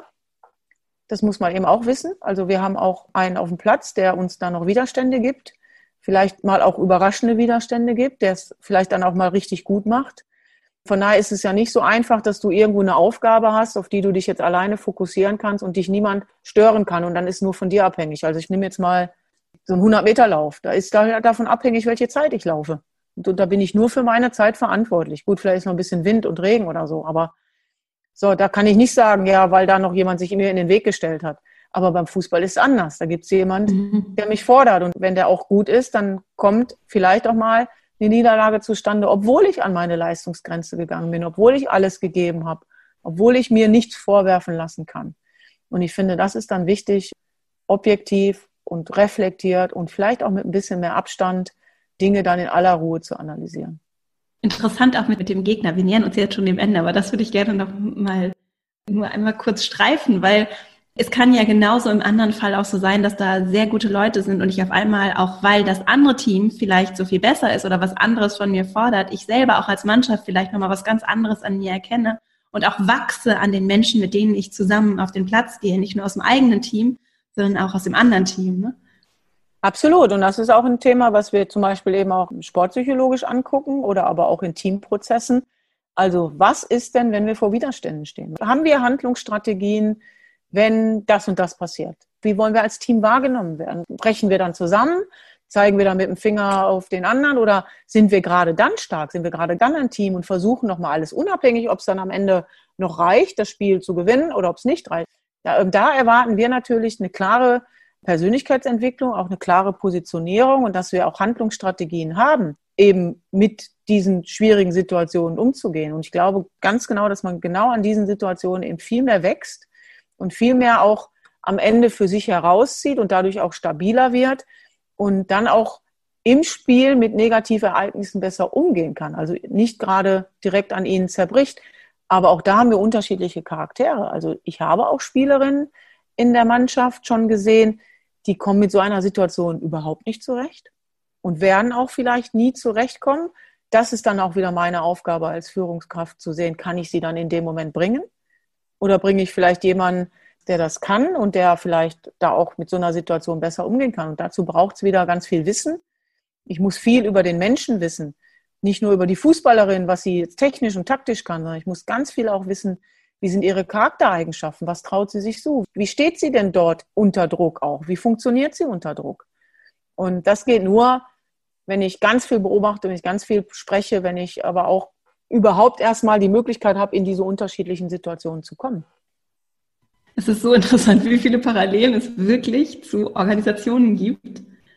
Das muss man eben auch wissen. Also wir haben auch einen auf dem Platz, der uns da noch Widerstände gibt, vielleicht mal auch überraschende Widerstände gibt, der es vielleicht dann auch mal richtig gut macht. Von daher ist es ja nicht so einfach, dass du irgendwo eine Aufgabe hast, auf die du dich jetzt alleine fokussieren kannst und dich niemand stören kann und dann ist nur von dir abhängig. Also ich nehme jetzt mal so einen hundert-Meter-Lauf. Da ist da davon abhängig, welche Zeit ich laufe. Und da bin ich nur für meine Zeit verantwortlich. Gut, vielleicht ist noch ein bisschen Wind und Regen oder so, aber so, da kann ich nicht sagen, ja, weil da noch jemand sich mir in den Weg gestellt hat. Aber beim Fußball ist es anders. Da gibt es jemanden, der mich fordert. Und wenn der auch gut ist, dann kommt vielleicht auch mal eine Niederlage zustande, obwohl ich an meine Leistungsgrenze gegangen bin, obwohl ich alles gegeben habe, obwohl ich mir nichts vorwerfen lassen kann. Und ich finde, das ist dann wichtig, objektiv und reflektiert und vielleicht auch mit ein bisschen mehr Abstand Dinge dann in aller Ruhe zu analysieren. Interessant auch mit, mit dem Gegner. Wir nähern uns jetzt schon dem Ende, aber das würde ich gerne noch mal nur einmal kurz streifen, weil es kann ja genauso im anderen Fall auch so sein, dass da sehr gute Leute sind und ich auf einmal, auch weil das andere Team vielleicht so viel besser ist oder was anderes von mir fordert, ich selber auch als Mannschaft vielleicht nochmal was ganz anderes an mir erkenne und auch wachse an den Menschen, mit denen ich zusammen auf den Platz gehe, nicht nur aus dem eigenen Team, sondern auch aus dem anderen Team, ne? Absolut. Und das ist auch ein Thema, was wir zum Beispiel eben auch sportpsychologisch angucken oder aber auch in Teamprozessen. Also was ist denn, wenn wir vor Widerständen stehen? Haben wir Handlungsstrategien, wenn das und das passiert? Wie wollen wir als Team wahrgenommen werden? Brechen wir dann zusammen? Zeigen wir dann mit dem Finger auf den anderen? Oder sind wir gerade dann stark? Sind wir gerade dann ein Team und versuchen nochmal alles unabhängig, ob es dann am Ende noch reicht, das Spiel zu gewinnen oder ob es nicht reicht? Ja, da erwarten wir natürlich eine klare Persönlichkeitsentwicklung, auch eine klare Positionierung und dass wir auch Handlungsstrategien haben, eben mit diesen schwierigen Situationen umzugehen. Und ich glaube ganz genau, dass man genau an diesen Situationen eben viel mehr wächst und viel mehr auch am Ende für sich herauszieht und dadurch auch stabiler wird und dann auch im Spiel mit Negativereignissen besser umgehen kann. Also nicht gerade direkt an ihnen zerbricht, aber auch da haben wir unterschiedliche Charaktere. Also ich habe auch Spielerinnen in der Mannschaft schon gesehen, die kommen mit so einer Situation überhaupt nicht zurecht und werden auch vielleicht nie zurechtkommen. Das ist dann auch wieder meine Aufgabe als Führungskraft zu sehen, kann ich sie dann in dem Moment bringen? Oder bringe ich vielleicht jemanden, der das kann und der vielleicht da auch mit so einer Situation besser umgehen kann? Und dazu braucht es wieder ganz viel Wissen. Ich muss viel über den Menschen wissen, nicht nur über die Fußballerin, was sie jetzt technisch und taktisch kann, sondern ich muss ganz viel auch wissen, wie sind ihre Charaktereigenschaften? Was traut sie sich zu? Wie steht sie denn dort unter Druck auch? Wie funktioniert sie unter Druck? Und das geht nur, wenn ich ganz viel beobachte, wenn ich ganz viel spreche, wenn ich aber auch überhaupt erstmal die Möglichkeit habe, in diese unterschiedlichen Situationen zu kommen. Es ist so interessant, wie viele Parallelen es wirklich zu Organisationen gibt.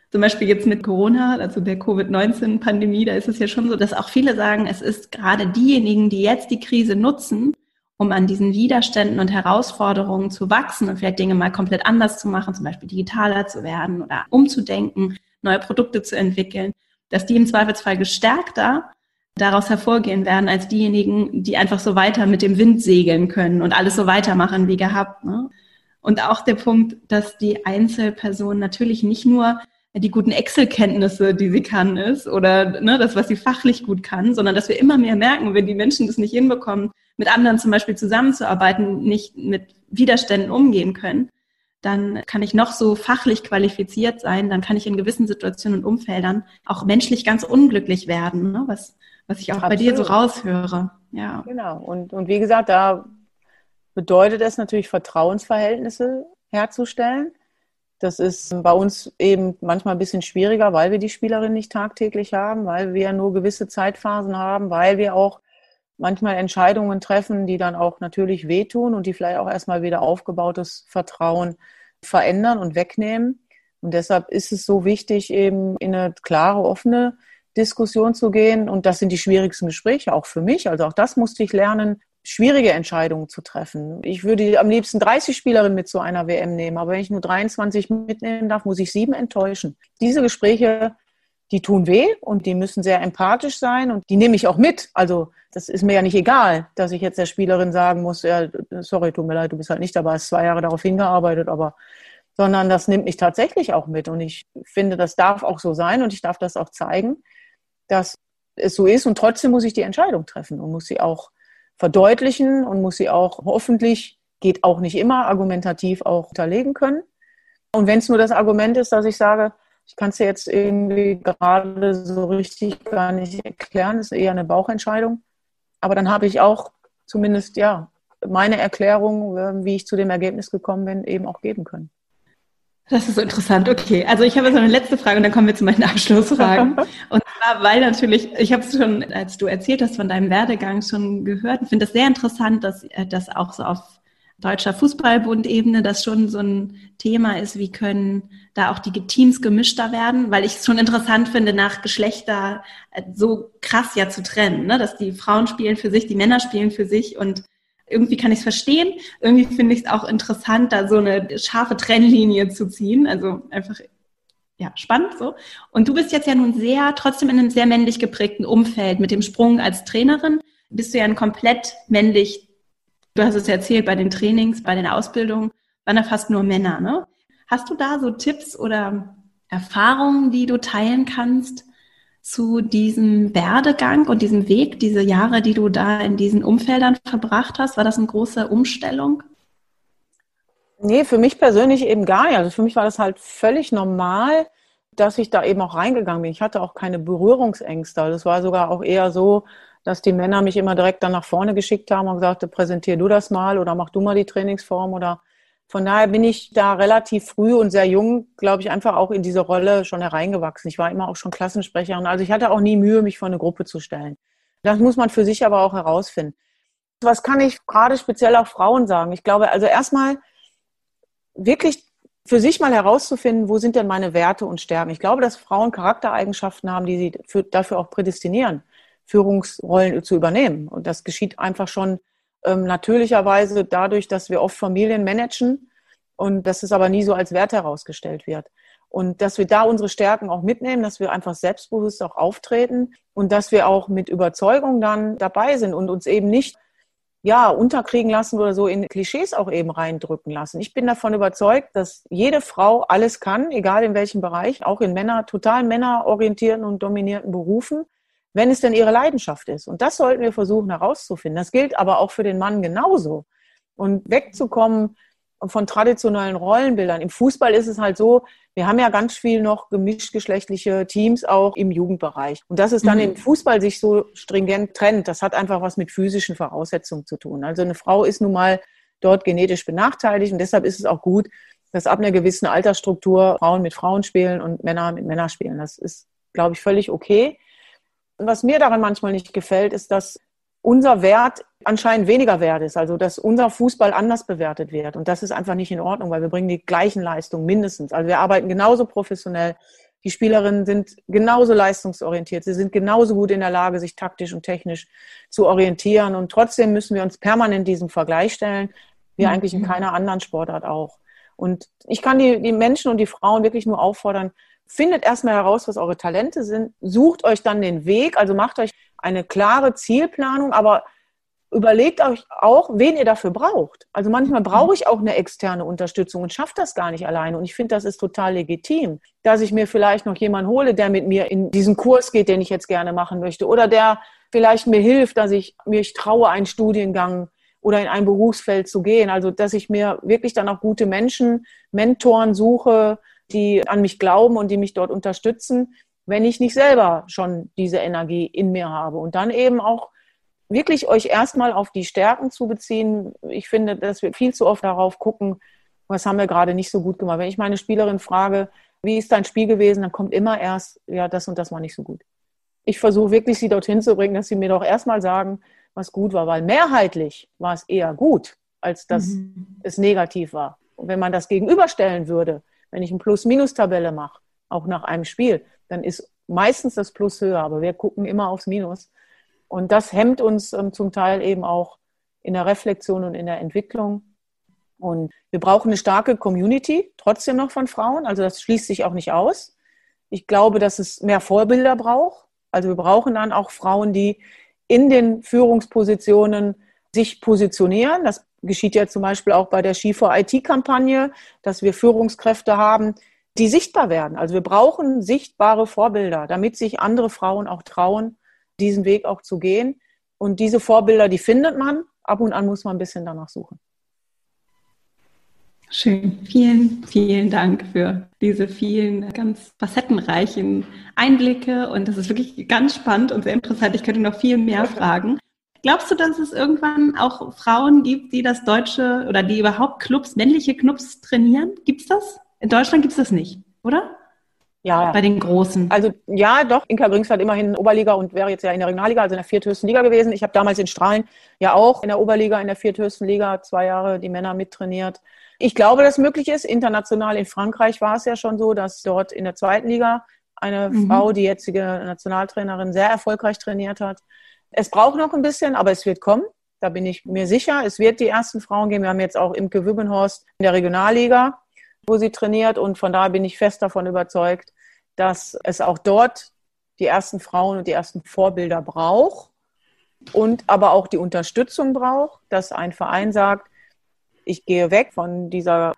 Zum Beispiel jetzt mit Corona, also der Covid neunzehn Pandemie, da ist es ja schon so, dass auch viele sagen, es ist gerade diejenigen, die jetzt die Krise nutzen, um an diesen Widerständen und Herausforderungen zu wachsen und vielleicht Dinge mal komplett anders zu machen, zum Beispiel digitaler zu werden oder umzudenken, neue Produkte zu entwickeln, dass die im Zweifelsfall gestärkter daraus hervorgehen werden als diejenigen, die einfach so weiter mit dem Wind segeln können und alles so weitermachen wie gehabt. Ne? Und auch der Punkt, dass die Einzelperson natürlich nicht nur die guten Excel-Kenntnisse, die sie kann, ist oder ne, das, was sie fachlich gut kann, sondern dass wir immer mehr merken, wenn die Menschen das nicht hinbekommen, mit anderen zum Beispiel zusammenzuarbeiten, nicht mit Widerständen umgehen können, dann kann ich noch so fachlich qualifiziert sein, dann kann ich in gewissen Situationen und Umfeldern auch menschlich ganz unglücklich werden, ne? was, was ich auch Absolut. Bei dir so raushöre. Ja. Genau. Und, und wie gesagt, da bedeutet es natürlich, Vertrauensverhältnisse herzustellen. Das ist bei uns eben manchmal ein bisschen schwieriger, weil wir die Spielerin nicht tagtäglich haben, weil wir nur gewisse Zeitphasen haben, weil wir auch manchmal Entscheidungen treffen, die dann auch natürlich wehtun und die vielleicht auch erstmal wieder aufgebautes Vertrauen verändern und wegnehmen. Und deshalb ist es so wichtig, eben in eine klare, offene Diskussion zu gehen. Und das sind die schwierigsten Gespräche, auch für mich. Also auch das musste ich lernen, schwierige Entscheidungen zu treffen. Ich würde am liebsten dreißig Spielerinnen mit zu einer W M nehmen, aber wenn ich nur dreiundzwanzig mitnehmen darf, muss ich sieben enttäuschen. Diese Gespräche, die tun weh und die müssen sehr empathisch sein und die nehme ich auch mit. Also das ist mir ja nicht egal, dass ich jetzt der Spielerin sagen muss, ja, sorry, tut mir leid, du bist halt nicht dabei, hast zwei Jahre darauf hingearbeitet, aber sondern das nimmt mich tatsächlich auch mit. Und ich finde, das darf auch so sein und ich darf das auch zeigen, dass es so ist und trotzdem muss ich die Entscheidung treffen und muss sie auch verdeutlichen und muss sie auch hoffentlich, geht auch nicht immer, argumentativ auch unterlegen können. Und wenn es nur das Argument ist, dass ich sage, ich kann es dir jetzt irgendwie gerade so richtig gar nicht erklären, das ist eher eine Bauchentscheidung, aber dann habe ich auch zumindest ja meine Erklärung, wie ich zu dem Ergebnis gekommen bin, eben auch geben können. Das ist so interessant. Okay, also ich habe jetzt noch eine letzte Frage und dann kommen wir zu meinen Abschlussfragen. Und zwar, weil natürlich, ich habe es schon, als du erzählt hast, von deinem Werdegang schon gehört. Ich finde das sehr interessant, dass das auch so auf Deutscher Fußballbund-Ebene das schon so ein Thema ist, wie können da auch die Teams gemischter werden, weil ich es schon interessant finde, nach Geschlechter so krass ja zu trennen, ne? Dass die Frauen spielen für sich, die Männer spielen für sich und irgendwie kann ich es verstehen. Irgendwie finde ich es auch interessant, da so eine scharfe Trennlinie zu ziehen. Also einfach, ja, spannend so. Und du bist jetzt ja nun sehr, trotzdem in einem sehr männlich geprägten Umfeld. Mit dem Sprung als Trainerin bist du ja ein komplett männlich, du hast es ja erzählt, bei den Trainings, bei den Ausbildungen, waren da fast nur Männer, ne? Hast du da so Tipps oder Erfahrungen, die du teilen kannst zu diesem Werdegang und diesem Weg, diese Jahre, die du da in diesen Umfeldern verbracht hast? War das eine große Umstellung? Nee, für mich persönlich eben gar nicht. Also für mich war das halt völlig normal, dass ich da eben auch reingegangen bin. Ich hatte auch keine Berührungsängste. Also es war sogar auch eher so, dass die Männer mich immer direkt dann nach vorne geschickt haben und gesagt, präsentier du das mal oder mach du mal die Trainingsform oder von daher bin ich da relativ früh und sehr jung, glaube ich, einfach auch in diese Rolle schon hereingewachsen. Ich war immer auch schon Klassensprecherin. Also ich hatte auch nie Mühe, mich vor eine Gruppe zu stellen. Das muss man für sich aber auch herausfinden. Was kann ich gerade speziell auch Frauen sagen? Ich glaube, also erstmal wirklich für sich mal herauszufinden, wo sind denn meine Werte und Stärken? Ich glaube, dass Frauen Charaktereigenschaften haben, die sie für, dafür auch prädestinieren, Führungsrollen zu übernehmen. Und das geschieht einfach schon Ähm, natürlicherweise dadurch, dass wir oft Familien managen und dass es aber nie so als Wert herausgestellt wird. Und dass wir da unsere Stärken auch mitnehmen, dass wir einfach selbstbewusst auch auftreten und dass wir auch mit Überzeugung dann dabei sind und uns eben nicht ja, unterkriegen lassen oder so in Klischees auch eben reindrücken lassen. Ich bin davon überzeugt, dass jede Frau alles kann, egal in welchem Bereich, auch in Männer, total männerorientierten und dominierten Berufen, wenn es denn ihre Leidenschaft ist. Und das sollten wir versuchen herauszufinden. Das gilt aber auch für den Mann genauso. Und wegzukommen von traditionellen Rollenbildern. Im Fußball ist es halt so, wir haben ja ganz viel noch gemischtgeschlechtliche Teams auch im Jugendbereich. Und dass es dann mhm. im Fußball sich so stringent trennt, das hat einfach was mit physischen Voraussetzungen zu tun. Also eine Frau ist nun mal dort genetisch benachteiligt und deshalb ist es auch gut, dass ab einer gewissen Altersstruktur Frauen mit Frauen spielen und Männer mit Männern spielen. Das ist, glaube ich, völlig okay. Was mir daran manchmal nicht gefällt, ist, dass unser Wert anscheinend weniger wert ist. Also, dass unser Fußball anders bewertet wird. Und das ist einfach nicht in Ordnung, weil wir bringen die gleichen Leistungen mindestens. Also, wir arbeiten genauso professionell Die Spielerinnen sind genauso leistungsorientiert. Sie sind genauso gut in der Lage, sich taktisch und technisch zu orientieren. Und trotzdem müssen wir uns permanent diesem Vergleich stellen, wie mhm. eigentlich in keiner anderen Sportart auch. Und ich kann die, die Menschen und die Frauen wirklich nur auffordern, findet erstmal heraus, was eure Talente sind, sucht euch dann den Weg, also macht euch eine klare Zielplanung, aber überlegt euch auch, wen ihr dafür braucht. Also manchmal brauche ich auch eine externe Unterstützung und schaffe das gar nicht alleine. Und ich finde, das ist total legitim, dass ich mir vielleicht noch jemanden hole, der mit mir in diesen Kurs geht, den ich jetzt gerne machen möchte. Oder der vielleicht mir hilft, dass ich mich traue, einen Studiengang oder in ein Berufsfeld zu gehen. Also dass ich mir wirklich dann auch gute Menschen, Mentoren suche, die an mich glauben und die mich dort unterstützen, wenn ich nicht selber schon diese Energie in mir habe. Und dann eben auch wirklich euch erstmal auf die Stärken zu beziehen. Ich finde, dass wir viel zu oft darauf gucken, was haben wir gerade nicht so gut gemacht. Wenn ich meine Spielerin frage, wie ist dein Spiel gewesen, dann kommt immer erst, ja, das und das war nicht so gut. Ich versuche wirklich, sie dorthin zu bringen, dass sie mir doch erstmal sagen, was gut war, weil mehrheitlich war es eher gut, als dass mhm. es negativ war. Und wenn man das gegenüberstellen würde, wenn ich eine Plus-Minus-Tabelle mache, auch nach einem Spiel, dann ist meistens das Plus höher, aber wir gucken immer aufs Minus. Und das hemmt uns ähm, zum Teil eben auch in der Reflexion und in der Entwicklung. Und wir brauchen eine starke Community, trotzdem noch von Frauen. Also das schließt sich auch nicht aus. Ich glaube, dass es mehr Vorbilder braucht. Also wir brauchen dann auch Frauen, die in den Führungspositionen sich positionieren. Das geschieht ja zum Beispiel auch bei der She for I T-Kampagne, dass wir Führungskräfte haben, die sichtbar werden. Also wir brauchen sichtbare Vorbilder, damit sich andere Frauen auch trauen, diesen Weg auch zu gehen. Und diese Vorbilder, die findet man. Ab und an muss man ein bisschen danach suchen. Schön. Vielen, vielen Dank für diese vielen ganz facettenreichen Einblicke. Und das ist wirklich ganz spannend und sehr interessant. Ich könnte noch viel mehr fragen. Glaubst du, dass es irgendwann auch Frauen gibt, die das deutsche oder die überhaupt Clubs, männliche Clubs trainieren? Gibt es das? In Deutschland gibt es das nicht, oder? Ja. Bei den Großen. Also ja, doch. Inka Brings hat immerhin Oberliga und wäre jetzt ja in der Regionalliga, also in der vierthöchsten Liga gewesen. Ich habe damals in Strahlen ja auch in der Oberliga, in der vierthöchsten Liga, zwei Jahre die Männer mittrainiert. Ich glaube, dass es möglich ist. International in Frankreich war es ja schon so, dass dort in der zweiten Liga eine mhm. Frau, die jetzige Nationaltrainerin, sehr erfolgreich trainiert hat. Es braucht noch ein bisschen, aber es wird kommen. Da bin ich mir sicher. Es wird die ersten Frauen geben. Wir haben jetzt auch Imke Wübbenhorst in der Regionalliga, wo sie trainiert. Und von daher bin ich fest davon überzeugt, dass es auch dort die ersten Frauen und die ersten Vorbilder braucht und aber auch die Unterstützung braucht, dass ein Verein sagt, ich gehe weg von dieser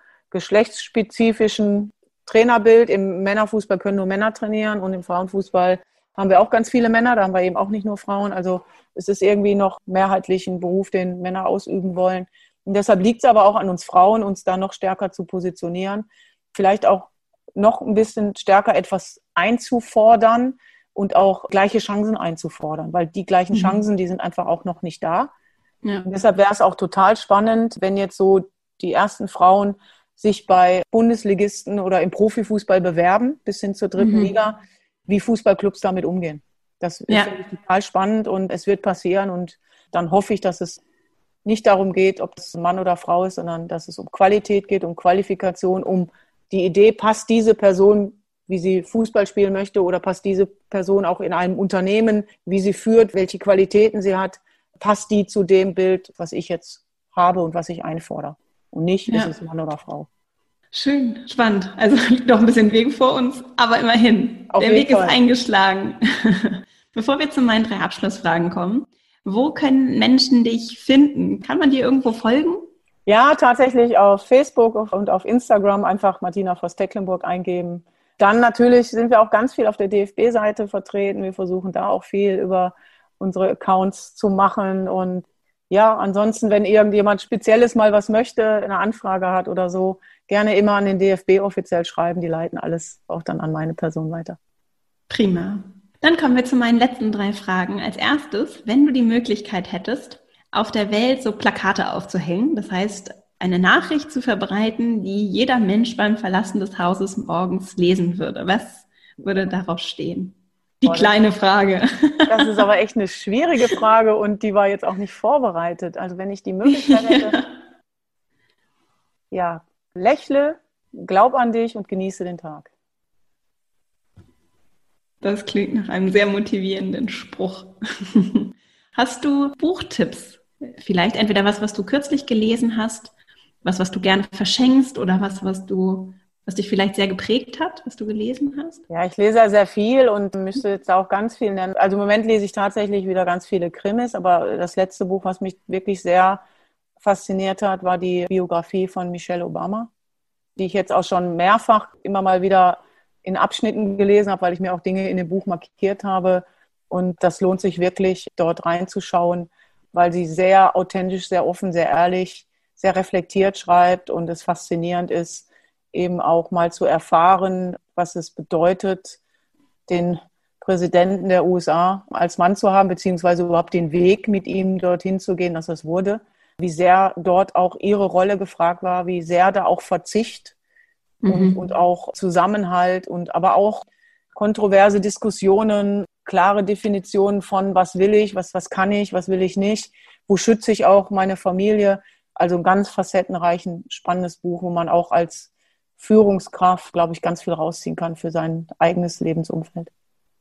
geschlechtsspezifischen Trainerbild. Im Männerfußball können nur Männer trainieren und im Frauenfußball haben wir auch ganz viele Männer, da haben wir eben auch nicht nur Frauen. Also es ist irgendwie noch mehrheitlich ein Beruf, den Männer ausüben wollen. Und deshalb liegt es aber auch an uns Frauen, uns da noch stärker zu positionieren, vielleicht auch noch ein bisschen stärker etwas einzufordern und auch gleiche Chancen einzufordern, weil die gleichen Chancen, die sind einfach auch noch nicht da. Ja. Und deshalb wäre es auch total spannend, wenn jetzt so die ersten Frauen sich bei Bundesligisten oder im Profifußball bewerben, bis hin zur dritten mhm. Liga, wie Fußballclubs damit umgehen. Das ja. finde ich total spannend und es wird passieren und dann hoffe ich, dass es nicht darum geht, ob es Mann oder Frau ist, sondern dass es um Qualität geht, um Qualifikation, um die Idee, passt diese Person, wie sie Fußball spielen möchte oder passt diese Person auch in einem Unternehmen, wie sie führt, welche Qualitäten sie hat, passt die zu dem Bild, was ich jetzt habe und was ich einfordere. Und nicht, ja. ist es Mann oder Frau. Schön, spannend. Also liegt noch ein bisschen Weg vor uns, aber immerhin. Auf Der Weg Fall. Ist eingeschlagen. Bevor wir zu meinen drei Abschlussfragen kommen, wo können Menschen dich finden? Kann man dir irgendwo folgen? Ja, tatsächlich auf Facebook und auf Instagram einfach Martina Voss-Tecklenburg eingeben. Dann natürlich sind wir auch ganz viel auf der D F B-Seite vertreten. Wir versuchen da auch viel über unsere Accounts zu machen. Und ja, ansonsten, wenn irgendjemand Spezielles mal was möchte, eine Anfrage hat oder so, gerne immer an den D F B offiziell schreiben. Die leiten alles auch dann an meine Person weiter. Prima. Dann kommen wir zu meinen letzten drei Fragen. Als erstes, wenn du die Möglichkeit hättest, auf der Welt so Plakate aufzuhängen, das heißt, eine Nachricht zu verbreiten, die jeder Mensch beim Verlassen des Hauses morgens lesen würde. Was würde darauf stehen? Die oh, kleine das, Frage. Das ist aber echt eine schwierige Frage und die war jetzt auch nicht vorbereitet. Also wenn ich die Möglichkeit hätte, ja, ja lächle, glaub an dich und genieße den Tag. Das klingt nach einem sehr motivierenden Spruch. Hast du Buchtipps? Vielleicht entweder was, was du kürzlich gelesen hast, was, was du gerne verschenkst oder was, was du, was dich vielleicht sehr geprägt hat, was du gelesen hast? Ja, ich lese ja sehr viel und müsste jetzt auch ganz viel nennen. Also im Moment lese ich tatsächlich wieder ganz viele Krimis, aber das letzte Buch, was mich wirklich sehr fasziniert hat, war die Biografie von Michelle Obama, die ich jetzt auch schon mehrfach immer mal wieder in Abschnitten gelesen habe, weil ich mir auch Dinge in dem Buch markiert habe. Und das lohnt sich wirklich, dort reinzuschauen, weil sie sehr authentisch, sehr offen, sehr ehrlich, sehr reflektiert schreibt und es faszinierend ist, eben auch mal zu erfahren, was es bedeutet, den Präsidenten der U S A als Mann zu haben, beziehungsweise überhaupt den Weg mit ihm dorthin zu gehen, dass es wurde. Wie sehr dort auch ihre Rolle gefragt war, wie sehr da auch Verzicht mhm. und, und auch Zusammenhalt und aber auch kontroverse Diskussionen, klare Definitionen von, was will ich, was, was kann ich, was will ich nicht, wo schütze ich auch meine Familie. Also ein ganz facettenreichen, spannendes Buch, wo man auch als Führungskraft, glaube ich, ganz viel rausziehen kann für sein eigenes Lebensumfeld.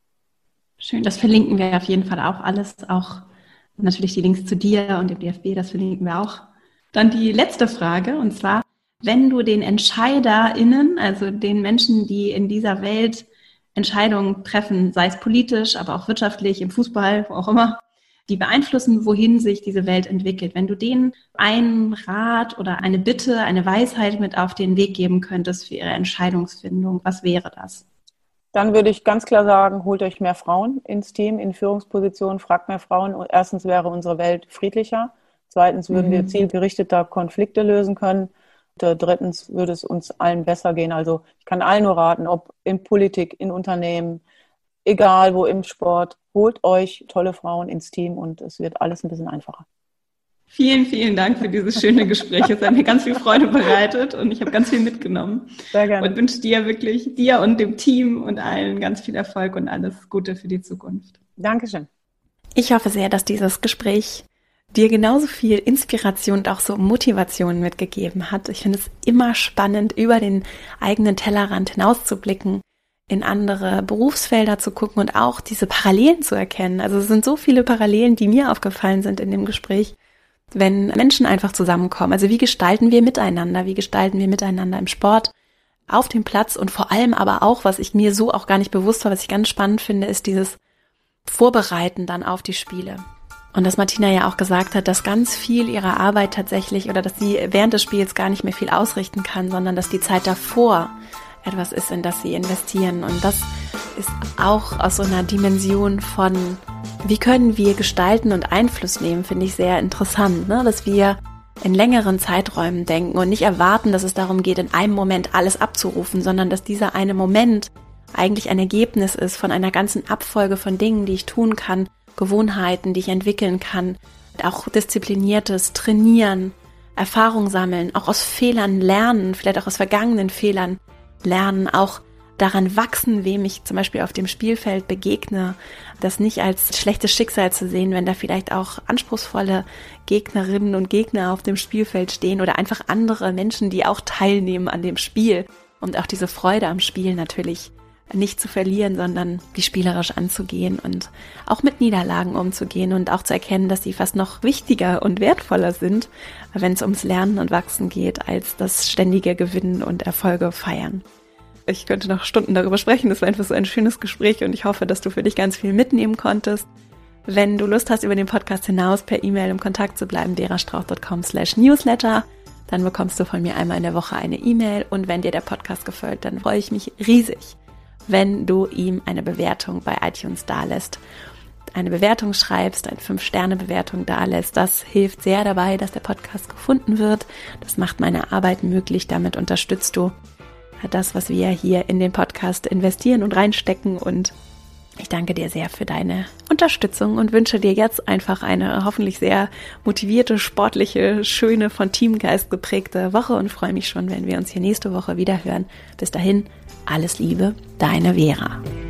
Schön, das verlinken wir auf jeden Fall auch alles, auch natürlich die Links zu dir und dem D F B, das verlinken wir auch. Dann die letzte Frage, und zwar, wenn du den EntscheiderInnen, also den Menschen, die in dieser Welt Entscheidungen treffen, sei es politisch, aber auch wirtschaftlich, im Fußball, wo auch immer, die beeinflussen, wohin sich diese Welt entwickelt. Wenn du denen einen Rat oder eine Bitte, eine Weisheit mit auf den Weg geben könntest für ihre Entscheidungsfindung, was wäre das? Dann würde ich ganz klar sagen, holt euch mehr Frauen ins Team, in Führungspositionen, fragt mehr Frauen. Erstens wäre unsere Welt friedlicher. Zweitens würden mhm. wir zielgerichteter Konflikte lösen können. Und drittens würde es uns allen besser gehen. Also ich kann allen nur raten, ob in Politik, in Unternehmen, egal wo im Sport, holt euch tolle Frauen ins Team und es wird alles ein bisschen einfacher. Vielen, vielen Dank für dieses schöne Gespräch. Es hat mir ganz viel Freude bereitet und ich habe ganz viel mitgenommen. Sehr gerne. Und wünsche dir wirklich, dir und dem Team und allen ganz viel Erfolg und alles Gute für die Zukunft. Dankeschön. Ich hoffe sehr, dass dieses Gespräch dir genauso viel Inspiration und auch so Motivation mitgegeben hat. Ich finde es immer spannend, über den eigenen Tellerrand hinauszublicken, in andere Berufsfelder zu gucken und auch diese Parallelen zu erkennen. Also es sind so viele Parallelen, die mir aufgefallen sind in dem Gespräch, wenn Menschen einfach zusammenkommen. Also wie gestalten wir miteinander? Wie gestalten wir miteinander im Sport, auf dem Platz und vor allem aber auch, was ich mir so auch gar nicht bewusst war, was ich ganz spannend finde, ist dieses Vorbereiten dann auf die Spiele. Und dass Martina ja auch gesagt hat, dass ganz viel ihrer Arbeit tatsächlich oder dass sie während des Spiels gar nicht mehr viel ausrichten kann, sondern dass die Zeit davor etwas ist, in das sie investieren. Und das ist auch aus so einer Dimension von, wie können wir gestalten und Einfluss nehmen, finde ich sehr interessant, ne? Dass wir in längeren Zeiträumen denken und nicht erwarten, dass es darum geht, in einem Moment alles abzurufen, sondern dass dieser eine Moment eigentlich ein Ergebnis ist von einer ganzen Abfolge von Dingen, die ich tun kann, Gewohnheiten, die ich entwickeln kann, auch diszipliniertes Trainieren, Erfahrung sammeln, auch aus Fehlern lernen, vielleicht auch aus vergangenen Fehlern lernen, auch daran wachsen, wem ich zum Beispiel auf dem Spielfeld begegne, das nicht als schlechtes Schicksal zu sehen, wenn da vielleicht auch anspruchsvolle Gegnerinnen und Gegner auf dem Spielfeld stehen oder einfach andere Menschen, die auch teilnehmen an dem Spiel und auch diese Freude am Spiel natürlich nicht zu verlieren, sondern wie spielerisch anzugehen und auch mit Niederlagen umzugehen und auch zu erkennen, dass sie fast noch wichtiger und wertvoller sind, wenn es ums Lernen und Wachsen geht, als das ständige Gewinnen und Erfolge feiern. Ich könnte noch Stunden darüber sprechen, das war einfach so ein schönes Gespräch und ich hoffe, dass du für dich ganz viel mitnehmen konntest. Wenn du Lust hast, über den Podcast hinaus per E-Mail im Kontakt zu bleiben, verastrauch punkt com slash newsletter, dann bekommst du von mir einmal in der Woche eine E-Mail und wenn dir der Podcast gefällt, dann freue ich mich riesig, wenn du ihm eine Bewertung bei iTunes dalässt, eine Bewertung schreibst, eine fünf Sterne Bewertung dalässt. Das hilft sehr dabei, dass der Podcast gefunden wird. Das macht meine Arbeit möglich. Damit unterstützt du das, was wir hier in den Podcast investieren und reinstecken. Und ich danke dir sehr für deine Unterstützung und wünsche dir jetzt einfach eine hoffentlich sehr motivierte, sportliche, schöne, von Teamgeist geprägte Woche und freue mich schon, wenn wir uns hier nächste Woche wieder hören. Bis dahin, alles Liebe, deine Vera.